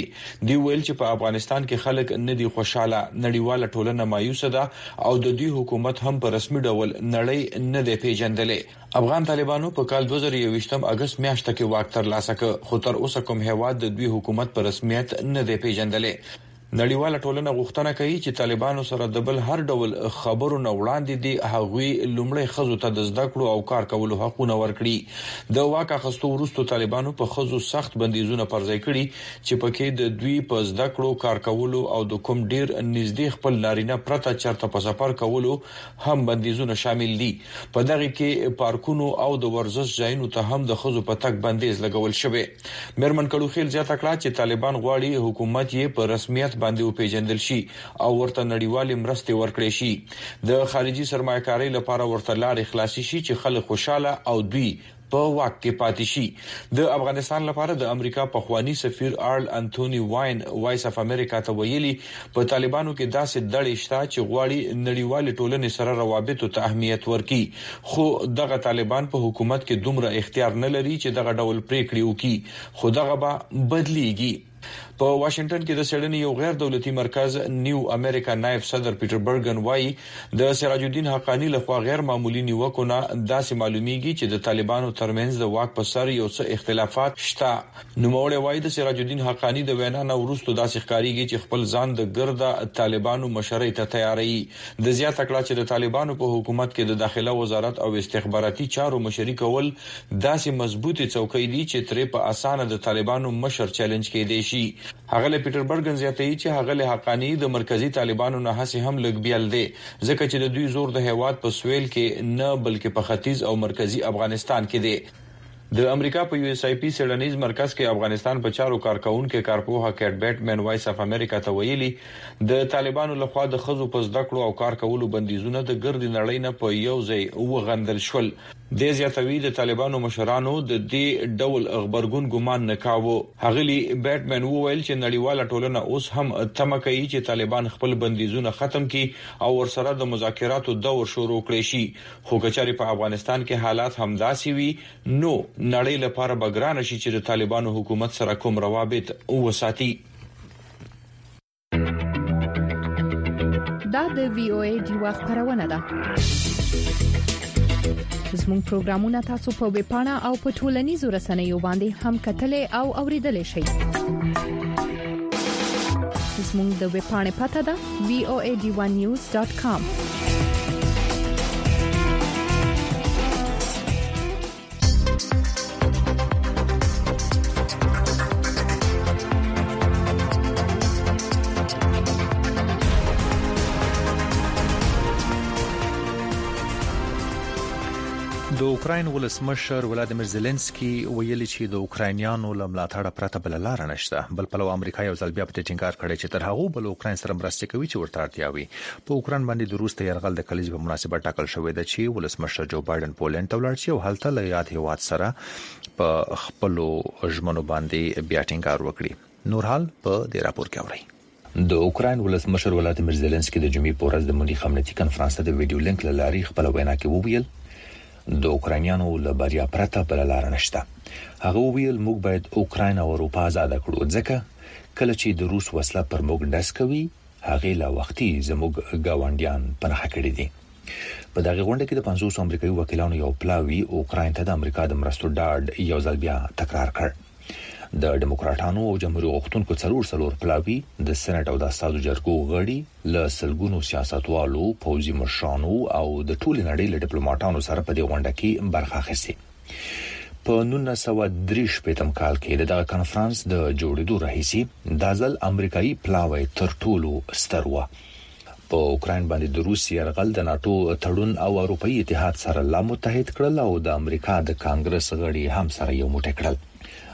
کړي دی ویل چې په افغانستان کې خلک نه دي خوشاله نړیواله ټولنه مایوسه ده او د دوی حکومت هم په رسمي ډول نړۍ نه دی پیژندلې افغان طالبانو په کال دوه زره یوویشتم اگست میاشت کې واک ترلاسه کړ خو تر اوسه کوم هیواد د دوی حکومت په رسمیت نه دی پیژندلې نړیواله ټولنه غوښتنه کوي چې طالبانو سره د بل هر ډول خبرو نه وړاندې دي هغوی لومړی خزو ته د زده کړو او کار کولو حقونه ورکړي د واک اخیستو وروسته طالبانو په خزو سخت بندیزونه پرځای کړي چې پکې د دوی په زده کړو کار کولو او د کوم ډیر نږدې خپل نارینه پرته چرته په سفر کولو هم بندیزونه شامل دي په دغه کې پارکونو او د ورزش ځایونو ته هم د خزو په تک بندیز لګول شوی مرمن کړو خیل زیاته کړه چې طالبان غواړي حکومت یې په رسمیت باندې پیژندل شي او ورته نړیوالې مرستې ورکړي شي د خارجي سرمایه‌کاري لپاره ورته لارې خلاصي شي چې خلک خوشاله او دوی په واک کې پاتې شي د افغانستان لپاره د امریکا پخوانی سفیر آرل انټونی واین وایس اف امریکا ته ویلي په طالبانو کې داسې ډلې شته چې غواړي نړیوال ټولنې سره روابط ته اهمیت ورکړي خو دغه طالبان په حکومت کې دومره اختیار نه لري چې دغه ډول پریکړې وکړي خو دغه به بدليږي په واشنگټن کې د سړنی یو غیر دولتي مرکز نیو امریکا نائب صدر پیټر برګن وایي د سراج الدین حقانی لخوا غیر معمولی نیوکونه داسې معلومیږي چې د طالبانو ترمنځ د واک په سر یو څه اختلافات شته نوموړی وایي د سراج الدین حقانی د وینا نه وروسته داسې ښکاریږي چې خپل ځان د ګرده طالبانو مشرۍ ته تیاری د زیاته کړه چې د طالبانو په حکومت کې د داخله وزارت او استخباراتي چارو مشري کول داسې مضبوطی څوکۍ دي چې ترې په اسانه د طالبانو مشر چیلنج کې دی شي هغه له پیټر برګن زیاتوي چې هغه له حقانی د مرکزی طالبانو نه هڅه هم لګ بیل دي ځکه چې د دوی زور د هیواد په سویل کې نه بلکې په ختیځ او مرکزی افغانستان کې دی د امریکا په یو اس آی پی سیډنیز مرکز کې افغانستان په چارو کارکونکو کارپوها کټ بیټمن وایس اف امریکا ته ویلي د طالبانو لخوا د خزو په زده کړو او کار کولو بندیزونه د ګرد نړۍ نه په یو ځای وغندل شول د زیاتوي د طالبانو مشرانو د دې ډول خبرګون ګمان نه کاوه هغلی بیټمن وویل چې نړیواله ټولنه اوس هم تمه کوي چې طالبان خپل بندیزونه ختم کړي او ورسره د مذاکراتو دور شروع کړي شي خو کچاري په افغانستان کې حالات همداسي وي نو نړۍ لپاره بګران شي چې د طالبانو حکومت سره کوم روابط وساتي دا د وی او ای دی وخت خبرونه ده زموږ پروګرامونه تاسو په ویب پاڼه او په ټولنیزو رسنیو باندې هم کتلې او اوریدلې شئ زموږ د ویب پاڼې پته ده وی او ای ډی ون نیوز ډاٹ کام د اوکراین ولسمشر ولادیمیر زيلنسکي ویلي چې د اوکراینیانو لملاتړ پرته بل لار نشته بل په امریکا یو ځل بیا په ټینګار کړی چې تر هغه بل اوکراین سره مرسته کوي چې ورته اړتیا وي په اوکراین باندې د روس ته يرغل د کلیز په مناسبت ټاکل شوې ده چې ولسمشر جو بایدن پولند ته ولاړ شي او هلته له یاد هیواد سره په خپل ژمنو باندې بیا ټینګار وکړي نورحال په دې راپور کې اوري د اوکراین ولسمشر ولادیمیر زيلنسکي د جمعې په ورځ د مونیخ امنیتي کانفرنس ته د ویډیو لینک له لارې خپل وینا کې وویل د اوکراینانو له بریا پرته بل لار نشته هغه ویل موږ باید اوکراین او اروپا آزاد کړو ځکه کله چې د روس وسله پر موږ ډس کوي هغه لا وختي زموږ گاونډیان پناه کړی دي په دغه غونډه کې د پنځوس امریکایي وکیلانو یو پلاوی اوکراین ته د امریکا د مرستو ډاډ یو ځل بیا تکرار کړ د ډیموکراټانو او جمهوریت غوښتونکو څلور څلور پلاوی د سېنات او د اساسو جرګو غړي له سلګونو سیاستوالو پوځي مشرانو او د ټول نړۍ له ډیپلوماټانو سره په دې غونډه کې برخه اخیسته په نولس سوه درې شپږم کال کې د کانفرنس د جوړېدو راهیسي د ځل امریکایي پلاوی تر ټولو ستر و په اوکراین باندې د روسي يرغل د ناتو تړون او اروپאי اتحاد سره لا متحد کړل او د امریکا د کانګرس غړي هم سره یو موټی کړل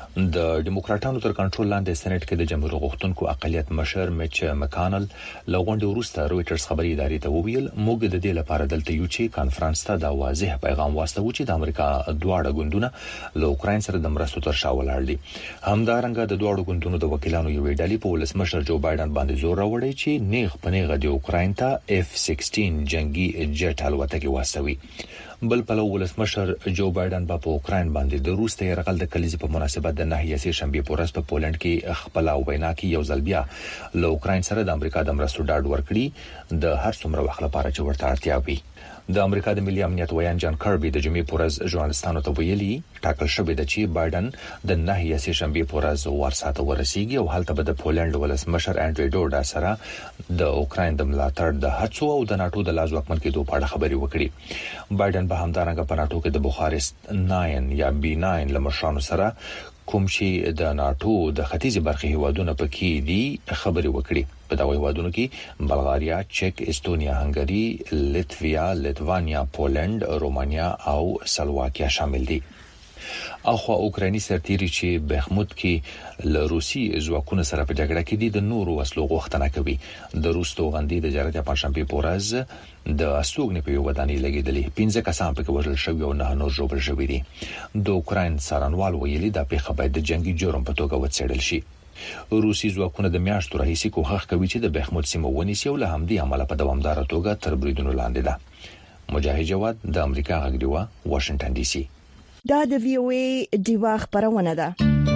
د ډیموکراټانو تر کنټرول لاندې سېنات کې د جمهوریت غوښتونکو اقلیت مشر میچ مکانل لغونډه وروسته رويټرز خبري ادارې ته وویل موږ د دې لپاره دلته یو چې کانفرنس ته دا واضح پیغام واستو چې د امریکا دواړه ګوندونه له اوکراین سره د مرستو تر شا ولاړ دي همدارنګه د دواړو ګوندونو د وکیلانو یو ډلې په ولسمشر جو بایدن باندې زور راوړی چې نیغ په نیغه د اوکراین ته اف سیکسټین جنگي جټ الوتکې واستوي بل پلو ولسمشر جو بایدن په اوکرين باندې د روس ته یرغل د کلیزې په مناسبت د نهي سه شنبه پورس په پولند کې خپل وینا کې یو ځل بیا له اوکرين سره د امریکا د مرستو ډاډ ورکړي د هر څومره وخت لپاره چې ورته اړتیا وي. د امریکا د ملي امنیت ویان جان کاربي د جمعې پورز ژورنالستانو ته ویلي ټاکل شوی د چې بایدن د نهي سه شنبه پورز ورساته ورسیږي او هلته به د پولند ولسمشر انډری ډوډا سره د اوکرين د ملاتړ د هڅو او د ناتو د لازوکمن کېدو په اړه خبري وکړي. بایدن به همدارنګه په ناتو کې د بوخارست ناین یا بي ناین لمشانو سره کوم چې د ناتو د ختیځي برخې هیوادونو پکې دي خبري وکړي. په دا هیوادونو کې بلغاریا، چک، استونیا، هنګری، لیتویا، لیتوانیا، پولند، رومانیا او سلواکیا شامل دي. اخو اوکراني سرتیري چې بخمود کې له روسي ځواکونو سره په جګړه کې دي د نورو وسلو غوښتنه کوي. د روس توغندي د جرګې په شنبه پورز د استوګنې په یو ودانۍ لګیدلې پنځه کسان پکې وژل شوي او نه نور ژوبل شوي دي. د اوکرين سرانوال ویلي د پیښه باید د جنگي جرم په توګه وڅېړل شي. روسي ځواکونه د میاشتو راهیسې کوښښ کوي چې د بخمود سیمه ونیسي او له همدې عمله په دوامدار توګه تر بریدونو لاندې ده. مجاهد جواد د امریکا غږ دیوا واشنگټن ډي سي. دا د وی او ای دیوا خبرونه ده.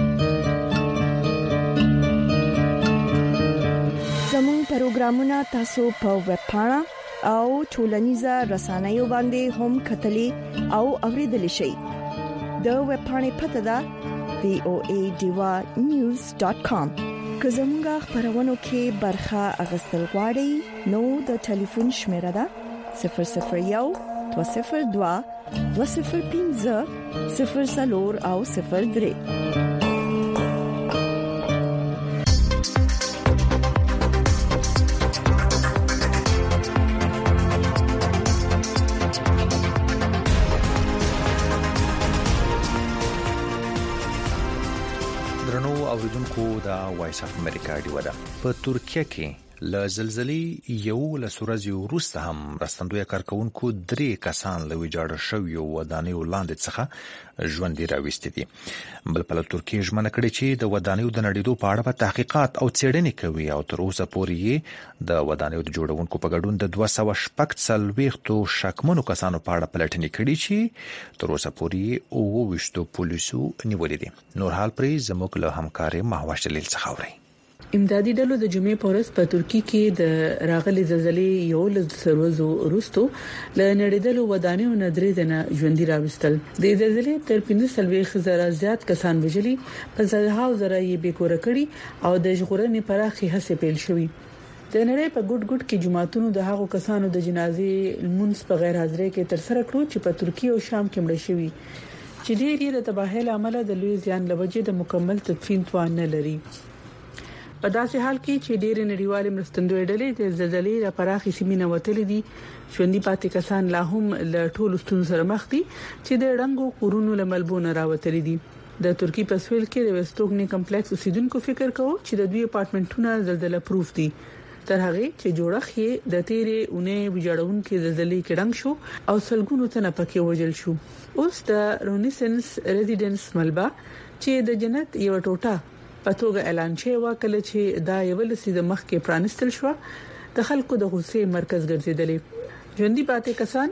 زموږ پروګرامونه تاسو په ویب پاڼه او ټولنیزه رسنیو باندې هم کتلي او اوریدل شئ. د ویب پاڼې پته ده وی او ای دیوا نیوز ډاټ کام. که زموږ خبرونو کې برخه اغستل غواړئ نو د ټلیفون شمیره ده صفر صفر یو دو صفر دو دو صفر پنځه صفر صفر او صفر درې. درنو اوریدونکو دا وایس اف امریکا دی ودا په ترکیه کې ل زلزلې یو ل سورزي وروسته هم راستندوی کارکونکو درې کسان له ویجاړ شوی ودانیو لاندې څخه ژوند راوستي دي. بل په ترکیه ژمنه کړې چې د ودانیو د نړیدو په اړه په تحقیقات او څېړنې کوي او تر اوسه پورې د ودانیو د جوړونکو په ګډون د دوه سوه شپږ څلوېښتو شکمنو کسانو په اړه پلټنې کړې چې تر اوسه پورې اووه ویشتو پولیسو نیولې دي. نور حال پرې زموږ له همکاري مهوش دلیل څخه اوري. امدادي ډلو د جمعې پورس په ترکی کې د راغلي زلزلې یو ل سروزو وروسته ل نړیدلو ودانیو ندرې دنه ژوندۍ راوستل. د زلزلې تر پنځه سلوي زره زیات کسان وژلي په زلزلې زره یې بیکور کړي او د ژغورنې پراخي هڅې پیل شوې. د نړۍ په ګډ ګډ کې جماعتونو د هغو کسانو د جنازې المنس په غیر حاضرۍ کې تر سره کړو چې په ترکیه او شام کې مړ شوي چې ډېر د تباهي عمله د لوی زیان لوجه د مکمل تدفین توان نه لري. په داسې حال کې چې ډېر نړیوال مرستندوی ډلې د زلزلې لپاره خصمینه وتلې دي ژوندۍ پاتې کسان لا هم له ټولو ستونزو سره مخ دي چې د ډنګو کورونو لملبونه راوتلې دي. د ترکی په سویل کې د وستوګنی کمپلیکس اوسیدونکو فکر کوي چې د دوی اپارټمنټونه زلزلہ پروف دي تر هغه چې جوړخ یې د تیرې اونۍ ویجاړون کې زلزلې کې ډنګ شو او سلګونو تنه پکې وژل شو. اوس د رونیسنس ریزیډنس ملبا چې د جنت یو ټوټه په توګه اعلان شوی و کله چې دا یو لسیده مخ کې پرانستل شو د خلکو د غوسې مرکز ګرځیدلې. ژوندۍ پاتې کسان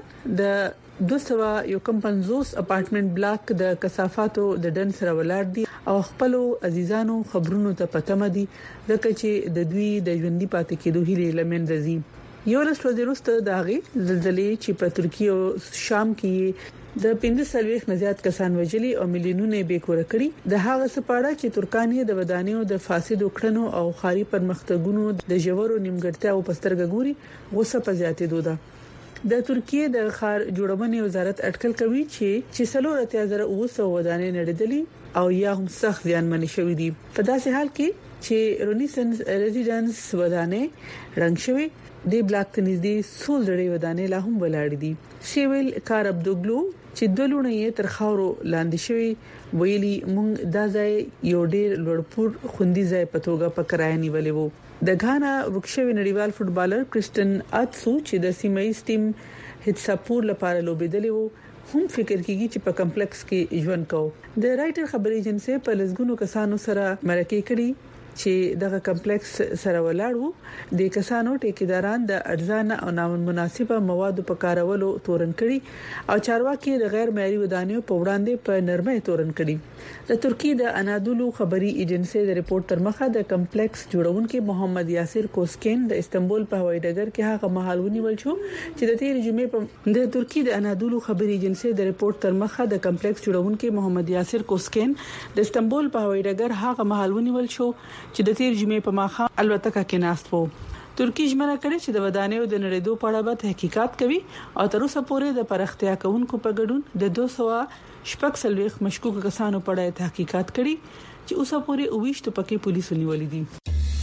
د دوه سوه یو کم پنځوس اپارټمنټ بلاک د کثافاتو د ډن سره ولاړ دي او خپل عزیزانو خبرونو ته پته مدي ځکه چې د دوی د ژوندۍ پاتې کېدو هیله لمن رزي. یو لس ورځې وروسته د هغې زلزلې چې په ترکیه او شام کې د پنځه سلويخ نه زیات کسان وژلي او میلیونونه بیکور کړي د هغه سپاړه چې ترکانې د ودانیو د فاسد وکړنو او خاري پرمختګونو د جوړو نیمګړتیا او پسترګ ګوري غوسه په زیاتېدو ده. د ترکیه د خار جوړونې وزارت اټکل کوي چې چې سلور اتیا زره اوه سوه ودانې نړیدلې او یا هم سخت زیانمن شوې دي. په داسې حال کې چې رونیسنس ریزیډنس ودانې رنګ شوی د بلاک ته نږدې څو زړې ودانې لا هم ولاړ دي. سیویل کار عبدالګلو چې دلونه یې تر خاورو لاندې شوی ویلي مونږ دا ځای یو ډېر لوړپور خوندي ځای په توګه په کرایه نیولې وو. د غانا ورکشوي نړیوال فوټبالر کرسټن اتسو چې د سیمایي ټیم هټساپور لپاره لوبېدلی وو هم فکر کوي چې په کمپلیکس کې ژوند کوي. د رائټر خبري ایجنسی په لږونو کسانو سره مرکه کړي چې دغه کمپلیکس سره ولاړو د کسانو ټیکیداران د ارزانه او نامناسبه موادو په کارولو تورن کړي او چارواکي د غیر معیاري ودانیو په وړاندې په نرمۍ تورن کړي د ترکی د انادولو خبري ایجنسی د ریپورت تر مخه د کمپلیکس جوړونکو محمد یاسر کوسکین د استنبول په هوایي ډګر کې هغه مهال ونیول شو چې د تیر جمعې په د ترکی د انادولو خبري ایجنسی د ریپورت تر مخه د کمپلیکس جوړونکو محمد یاسر کوسکین د استنبول په هوایي ډګر هغه مهال ونیول شو چې د تیر جمعې په ماخه الوتکه کې ناست وو ترکی ژمنه کړې چې د ودانیو د نړیدو په اړه به تحقیقات کوي او تر اوسه پورې د پرختیا کوونکو په ګډون د دوه سوه شپږ سلويخ مشکوک کسانو په اړه تحقیقات کړي چې اوسه پورې اوويشت پکې پولیسو نیولې دي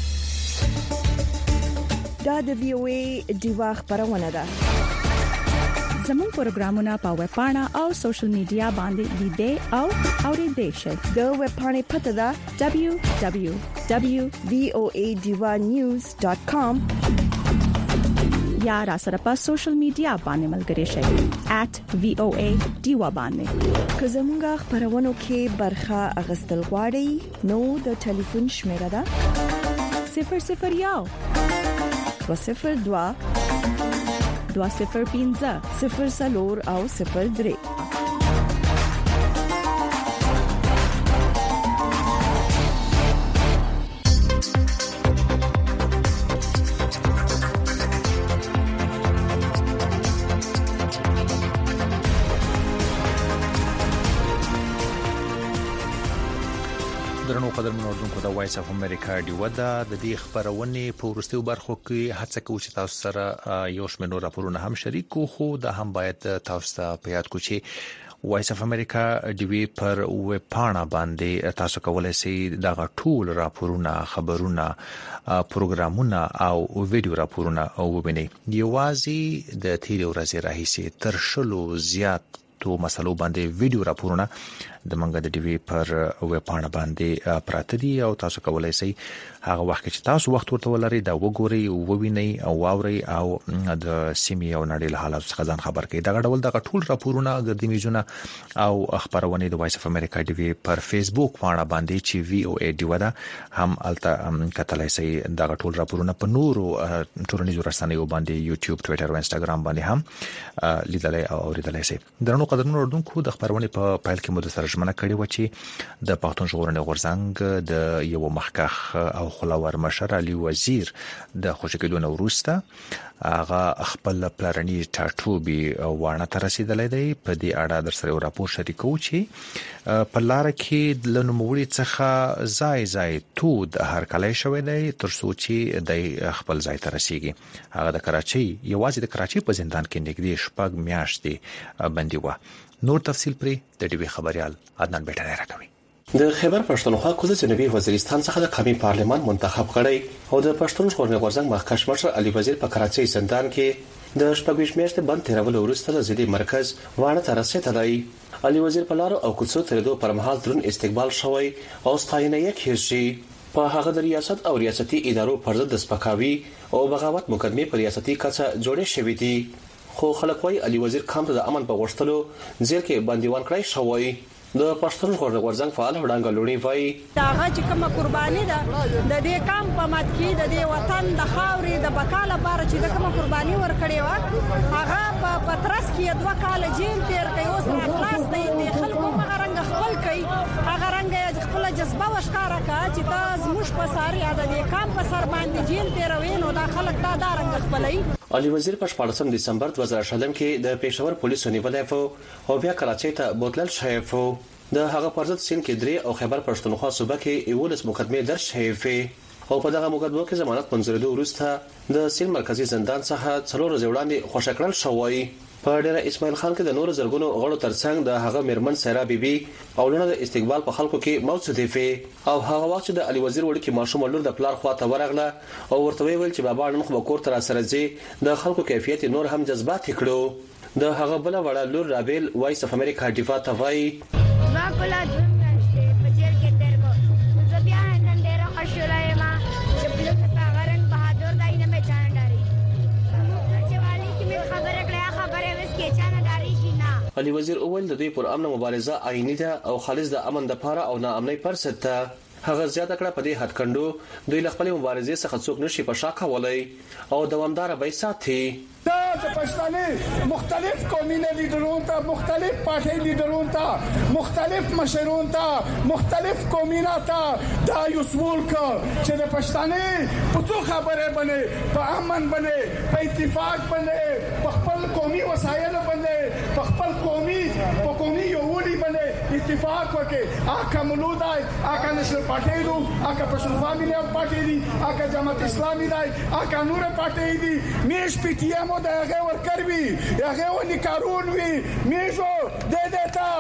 دا د وی او ای ډیوا خبرونه ده زموږ پروګرامونه په ویب پاڼه او سوشل میډیا باندې لیدئ او اوریدئ شئ د ویب پاڼې پته ده دبليو دبليو دبليو ډاٹ وی او ای ډیوا نیوز ډاٹ کام یا را سره په سوشل میډیا باندې ملګري شئ ایٹ وی او ای ډیوا باندې که زموږ خبرونه کې برخه اغستل غواړئ نو د ټلیفون شمیره ده صفر صفر یو دو صفر دو دو صفر پینځه صفر سلور او صفر درې درنو قدرمنو اوردونکو د وایس اف امریکا دی ودا د دې خبرونه په ورستیو برخو کې هڅه کوي چې تاسو سره یو شمېر راپورونه هم شریک کو خو د هم باید تاسو ته په یاد کو چې وایس اف امریکا دی وی پر ویب پاڼه باندې تاسو کولای شئ د ټول راپورونه خبرونه پروګرامونه او ویډیو راپورونه ووینئ یوازې د تیر ورځې راهیسې تر شلو زیات تو مسلو باندې ویډیو راپورونه د منګه د ټي وي پر ویب پاڼه باندې پراته دي او تاسو کولای شئ هغه وخت چې تاسو وخت ورته ولرئ دا وګورئ او ووینئ او واورئ او د سیمې او نړۍ له حالات څخه ځان خبر کړئ دا ډول د ټول راپورونه ګردي میزونه او خبرونه د وایس اف امریکا ټي وي پر فیسبوک پاڼه باندې چې وی او ای ډی ودا هم الته کتلای شئ دا ټول راپورونه په نورو ټولنیزو رسنیو باندې یوټیوب ټوئیټر او انستګرام باندې هم لیدلای او اوریدلای شئ درنو قدرمنو اردوونکو د خبرونه په پایل کې مو د سره ژمنه کړې و چې د پښتون ژغورنې غورځنګ د یو مخکخ او خلاور مشر علي وزیر د خوشکېدو نو وروسته هغه خپل پلاني ټاټوبي وانه تر رسیدلې دی په دې اړه در سره راپور شریکو چې په لار کې د نوموړي څخه زای زای تو د هر کله شوې دی تر سوچي د خپل ځای ته رسیږي هغه د کراچي یوازې د کراچي په زندان کې نږدې شپږ میاشتې بندي و نور تفصيل پرې د ډي وي خبريال عدنان بیٹانه راکوي د خیبر پښتونخوا کوزه جنوبي وزیرستان څخه د قومي پارلمان منتخب کړي او د پښتون ژغورنې غورځنګ مخکښ مشر علي وزیر په کراچي زندان کې د شپږ میاشتې بند تیرولو وروسته د ضلع مرکز وانه ته رسیدلی علي وزیر په لارو او کوڅو ترېدو پر مهال درن استقبال شوی او ستاینه یې کیږي په هغه د ریاست او ریاستي ادارو پر ضد د سپکاوي او بغاوت مقدمه پر ریاستي کچه جوړې شوې دي خو خلک وايي علي وزیر کم د امن په غوښتلو ځل کې بندیوان کړی شوی د پښتون ژغورنې غورځنګ فعال وړاندې لوري وایي دا هغه چې کومه قرباني ده د دې کام په مات کې د دې وطن د خاورې د بقا لپاره چې د کومه قرباني ورکړې و هغه په پترس کې دوه کال جیل تیر کړي اوس خلاص دی د خلکو په رنګ خپل کوي هغه رنګ خپل جذبه وشکاره کا چې تاسو موږ په ساري د دې کام په سر باندې جیل تیروي نو دا خلک دا د رنګ خپلای علي وزیر په شپږم دسمبر دوه زره شلم کې د پېښور پولیسو نیولای وو او بیا کراچۍ ته بوتلل شوی وو د هغه پرځد سین کې درې او خیبر پښتونخوا صوبه کې یولس مقدمه درج شوی او په دغه مقدمو کې ضمانت منځورېدو وروسته د سین مرکزی زندان څخه څلور ورځې وړاندې خوشی کړل شوی په ډیره اسماعیل خان کې د نور زرګونو غړو ترڅنګ د هغه مرمن سیرا بیبي او لونه د استقبال په خلکو کې موجود دي او هغه وخت د علي وزیر وړ کې ماشوم لور د پلار خواته ورغله او ورته ویل چې بابا نن خو کور تر سره زی د خلکو کیفیت نور هم جذبات کړو د هغه بل وړ لور رابل وایس اف امریکا ډیفا توای ما کلا جون نشته په جیل کې تیر کو زه بیا نن ډیر خوشاله یم چې بل څه غرن بهادر دای نه مې چان ډاري چې والی کې مې خبره کړه خبره وس کې چان ډاري شي نه علي وزیر اول د دوی پر امن مبارزه آئینی ده او خالص د امن د لپاره او ناامنۍ پر ست هغه زیاته کړه په دې هټکندو دوی خپل مبارزې څخه څوک نشي په شا کولای او دوامدار به ساتي. دا د پښتني مختلف قومي لیډرونو ته مختلف پارټي لیډرونو ته مختلف مشرونو ته مختلف قومینو ته دا یو سوال کا چې د پښتني په څو خبره باندې په امن باندې په اتفاق باندې په خپل قومي وسایل باندې په خپل قومي په قومي یووالي باندې اتفاق وکړي. اکه مولودای اکه نشل پارټي دو اکه پښتونخوا ملي پارټي دي اکه جماعت اسلامي دی اکه نور پارټي دي میش پی ټی ایم دا هغه ورکر وی هغه ونی کارون وی میشو د دیتا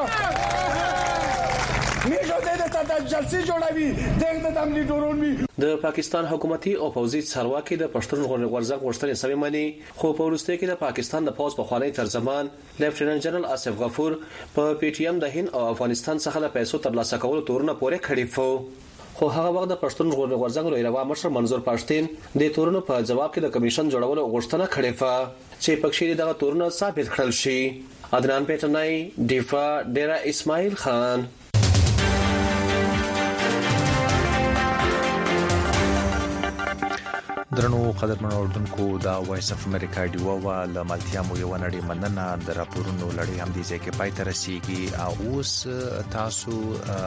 میشو د دیتا د جلسې جوړوي دغه د عملی ډورون وی. د پاکستان حکومتي او پوځي چارواکي د پښتون غورځنګ غوښتنې سمې مانی خو په ورسته کې د پاکستان د پوځ په خوانی ترجمان لیفټیننټ جنرال آصف غفور په پی ټی ایم د هند او افغانستان څخه د پیسو ترلاسه کولو تورونه پورې کړی فو. خو هغه وخت د پښتون غورځنګ لوی روا مشر منظور پښتين د تورونو په جواب کې د کمیشن جوړولو غوښتنه کړې و چې پکښې دغه تورونه ثابت کړل شي. عدنان پیټنای دیفا ډیرا اسماعیل خان. درنو قدرمنو اوردونکو دا وایس اف امریکا ډیوا وا لمالتیا مو یو نړۍ مننه د راپورونو لړۍ هم دي چې پای ته رسیدي او اوس تاسو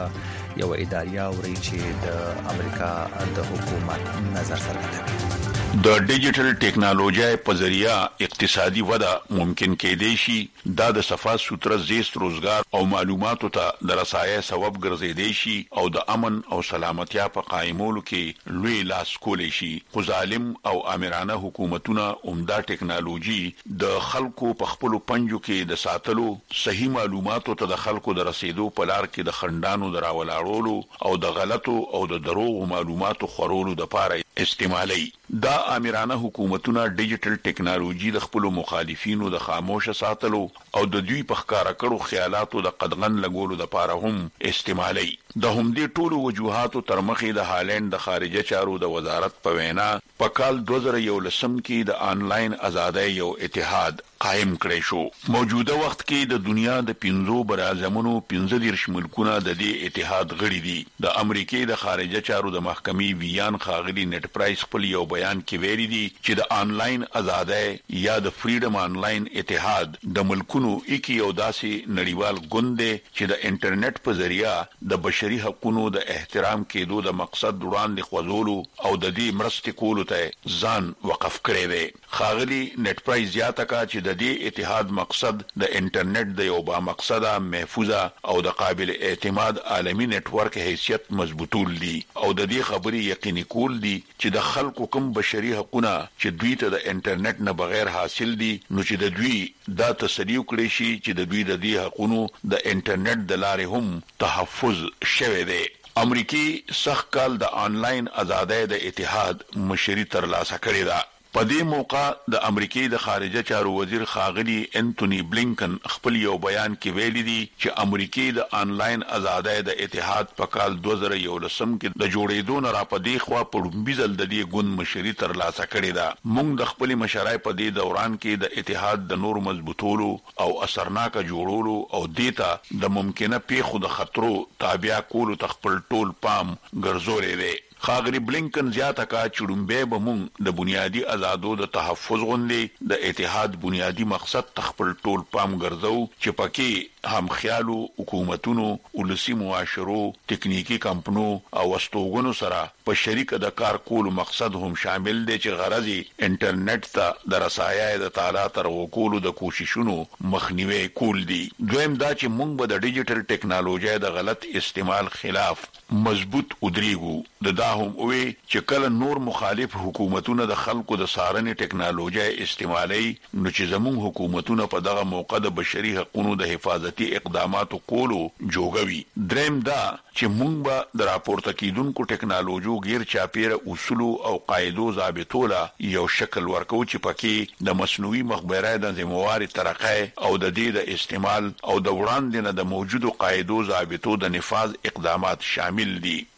یو اداریا وري چې د امریکا د حکومت نظر څرګندوي. د ډیجیټل ټیکنالوژي په ذریعہ اقتصادي وده ممکن کېدای شي. دا د صفا سوتره زیست روزګار او معلوماتو ته د رسایي سبب ګرځېدای شي او د امن او سلامتیا په قائمولو کې لوی لاس کولی شي. خو ظالم او امرانه حکومتونه عمده ټیکنالوژي د خلکو په خپل پنجو کې د ساتلو صحیح معلوماتو ته د خلکو د رسیدو په لار کې د خندانو دراولاړولو او د غلطو او د دروغ معلوماتو خورولو د پاره استعمالي. دا امرانه حکومتونه ډیجیټل ټیکنالوژي د خپل مخالفینو د خاموش ساتلو او د دوی په ښکارا کړو خیالاتو د قدغن لګولو د پاره هم استعمالي. د همدې ټولو وجوهاتو تر مخې د هالند د خارجه چارو د وزارت په وینا په کال دوه زره یولسم کې د انلاین ازادۍ یو اتحاد قائم کړی شو. موجوده وخت کې د دنیا د پنځو براعظمونو پنځه دیرش ملکونه د دې اتحاد غړي دي. د امریکای د خارجه چارو د محکمې ویان خاغلی نت پرایس خپل یو بیان کې ویلي دي چې د انلاین ازادۍ یا د فریډم انلاین اتحاد د ملکونو اکی یو داسې نړیوال ګوند دی چې د انټرنیټ په ذریعہ د بشري حقوقو د احترام کېدو د مقصد وړاندې خوځولو او د دې مرستې کولو ته ځان وقف کړی دی. خاغلی نت پرایس زیاته کا چې د دې اتحاد مقصد د انټرنیټ د یو با مقصده محفوظه او د قابل اعتماد عالمي نتورک حیثیت مضبوطول دي او د دې خبرې یقیني کول دي چې د خلکو کوم بشري حقوقونه چې دوی ته د انټرنیټ نه بغیر حاصل دي نو چې د دوی دا تصدیق کړي شي چې د دوی د دې حقوقو د انټرنیټ د لارې هم تحفظ شوه دی. امریکای سخت کال د انلاین ازادۍ د اتحاد مشري ترلاسه کړې ده. په دې موقع د امریکای د خارجه چارو وزیر خاغلی انټونی بلینکن خپل یو بیان کې ویلي دي چې امریکای د انلاین ازادۍ د اتحاد په کال دوه زره یولسم کې د جوړېدو نه را پدې خوا په ډومبیزل د دې ګوند مشري ترلاسه کړې ده. موږ د خپل مشرای په دې دوران کې د اتحاد د نور مضبوطولو او اثرناک جوړولو او دیتا د ممکنه پیښو د خطرو تابع کولو تخپل ټول پام ګرځولې ده. خاغلی بلینکن زیاته کا چړمبه بمون د بنیادی آزادو د تحفظ غونډې د اتحاد بنیادی مقصد تخپل ټول پام ګرځاو چې پکې هم خیالو حکومتونو ولسی معاشرو ټکنیکی کمپنو او واستوګونو سره په شریک د کار کولو مقصد هم شامل دي چې غرضی انټرنیټ ته د رسایای د تعالی تر وکولو د کوششونو مخنیوي کول دي. دویم دا چې موږ به د ډیجیټل ټیکنالوژي د غلط استعمال خلاف مضبوط ودرېګو. د دا هم وی چې کله نور مخالف حکومتونه د خلکو د سارنې ټیکنالوژي استعمالي نو چې زموږ حکومتونه په دغه موقع د بشري حقوقو د حفاظتي اقداماتو کولو جوړوي. دریم دا چې موږ به د راپورته کیدونکو ټیکنالوژي غیر چاپیره اصول او قاعده ضابطوله یو شکل ورکو چې پکې د مصنوعي مخبري د ذمہواری طرقه او د دې د استعمال او د وړاندې نه د موجودو قاعده ضابطو د نفاذ اقدامات شامل دي.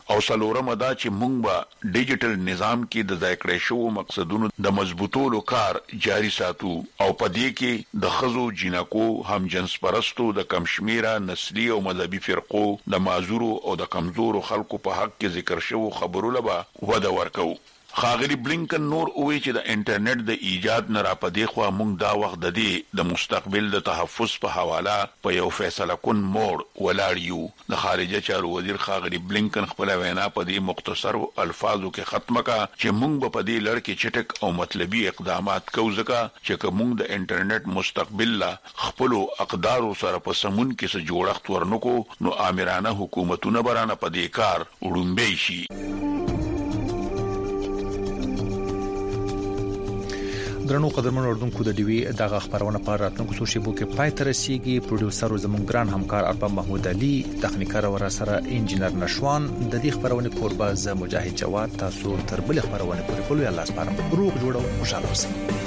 او سلورم دا چې موږ به ډیجیټل نظام کې د ځای کړې شو مقصدونو د مضبوطولو کار جاري ساتو او په دې کې د خزو جنکو هم جنس پرستو د کمشمیره نسلی او مذهبي فرقو د معذورو او د کمزورو خلکو په حق کې ذکر شوو خبرو لبا وده ورکو. خاغلی بلینکن نور وی چې د انټرنیټ د ایجاد نه را پدې خو موږ دا وخت د دې د مستقبل د تحفظ په حواله په یو فیصله کون موړ ولاړیو. د خارجه چارو وزیر خاغلی بلینکن خپل وینا په دې مختصر الفاظو کې ختمه کا چې موږ په دې لړ کې چټک او مطلبي اقدامات کوو ځکه چې موږ د انټرنیټ مستقبل لا خپل اقدار سره په سمون کې څه جوړښت ورنکو نو آمرانه حکومتونه برانه په دې کار وړومبي شي. درنو قدرمن اردوونکو د ډیوی دغه خبرونه په راتلونکو څو شیبو کې پای ته رسیدي. پروډوسر زموږ ګران همکار ارباب محمود علي، تخنیکر ور سره انجنیر نشوان، د دې خبرونه قربا ز مجاهد جواد. تاسو تر بل خبرونه پورې په لوی الله سپارم. روغ جوړو خوشاله اوسئ.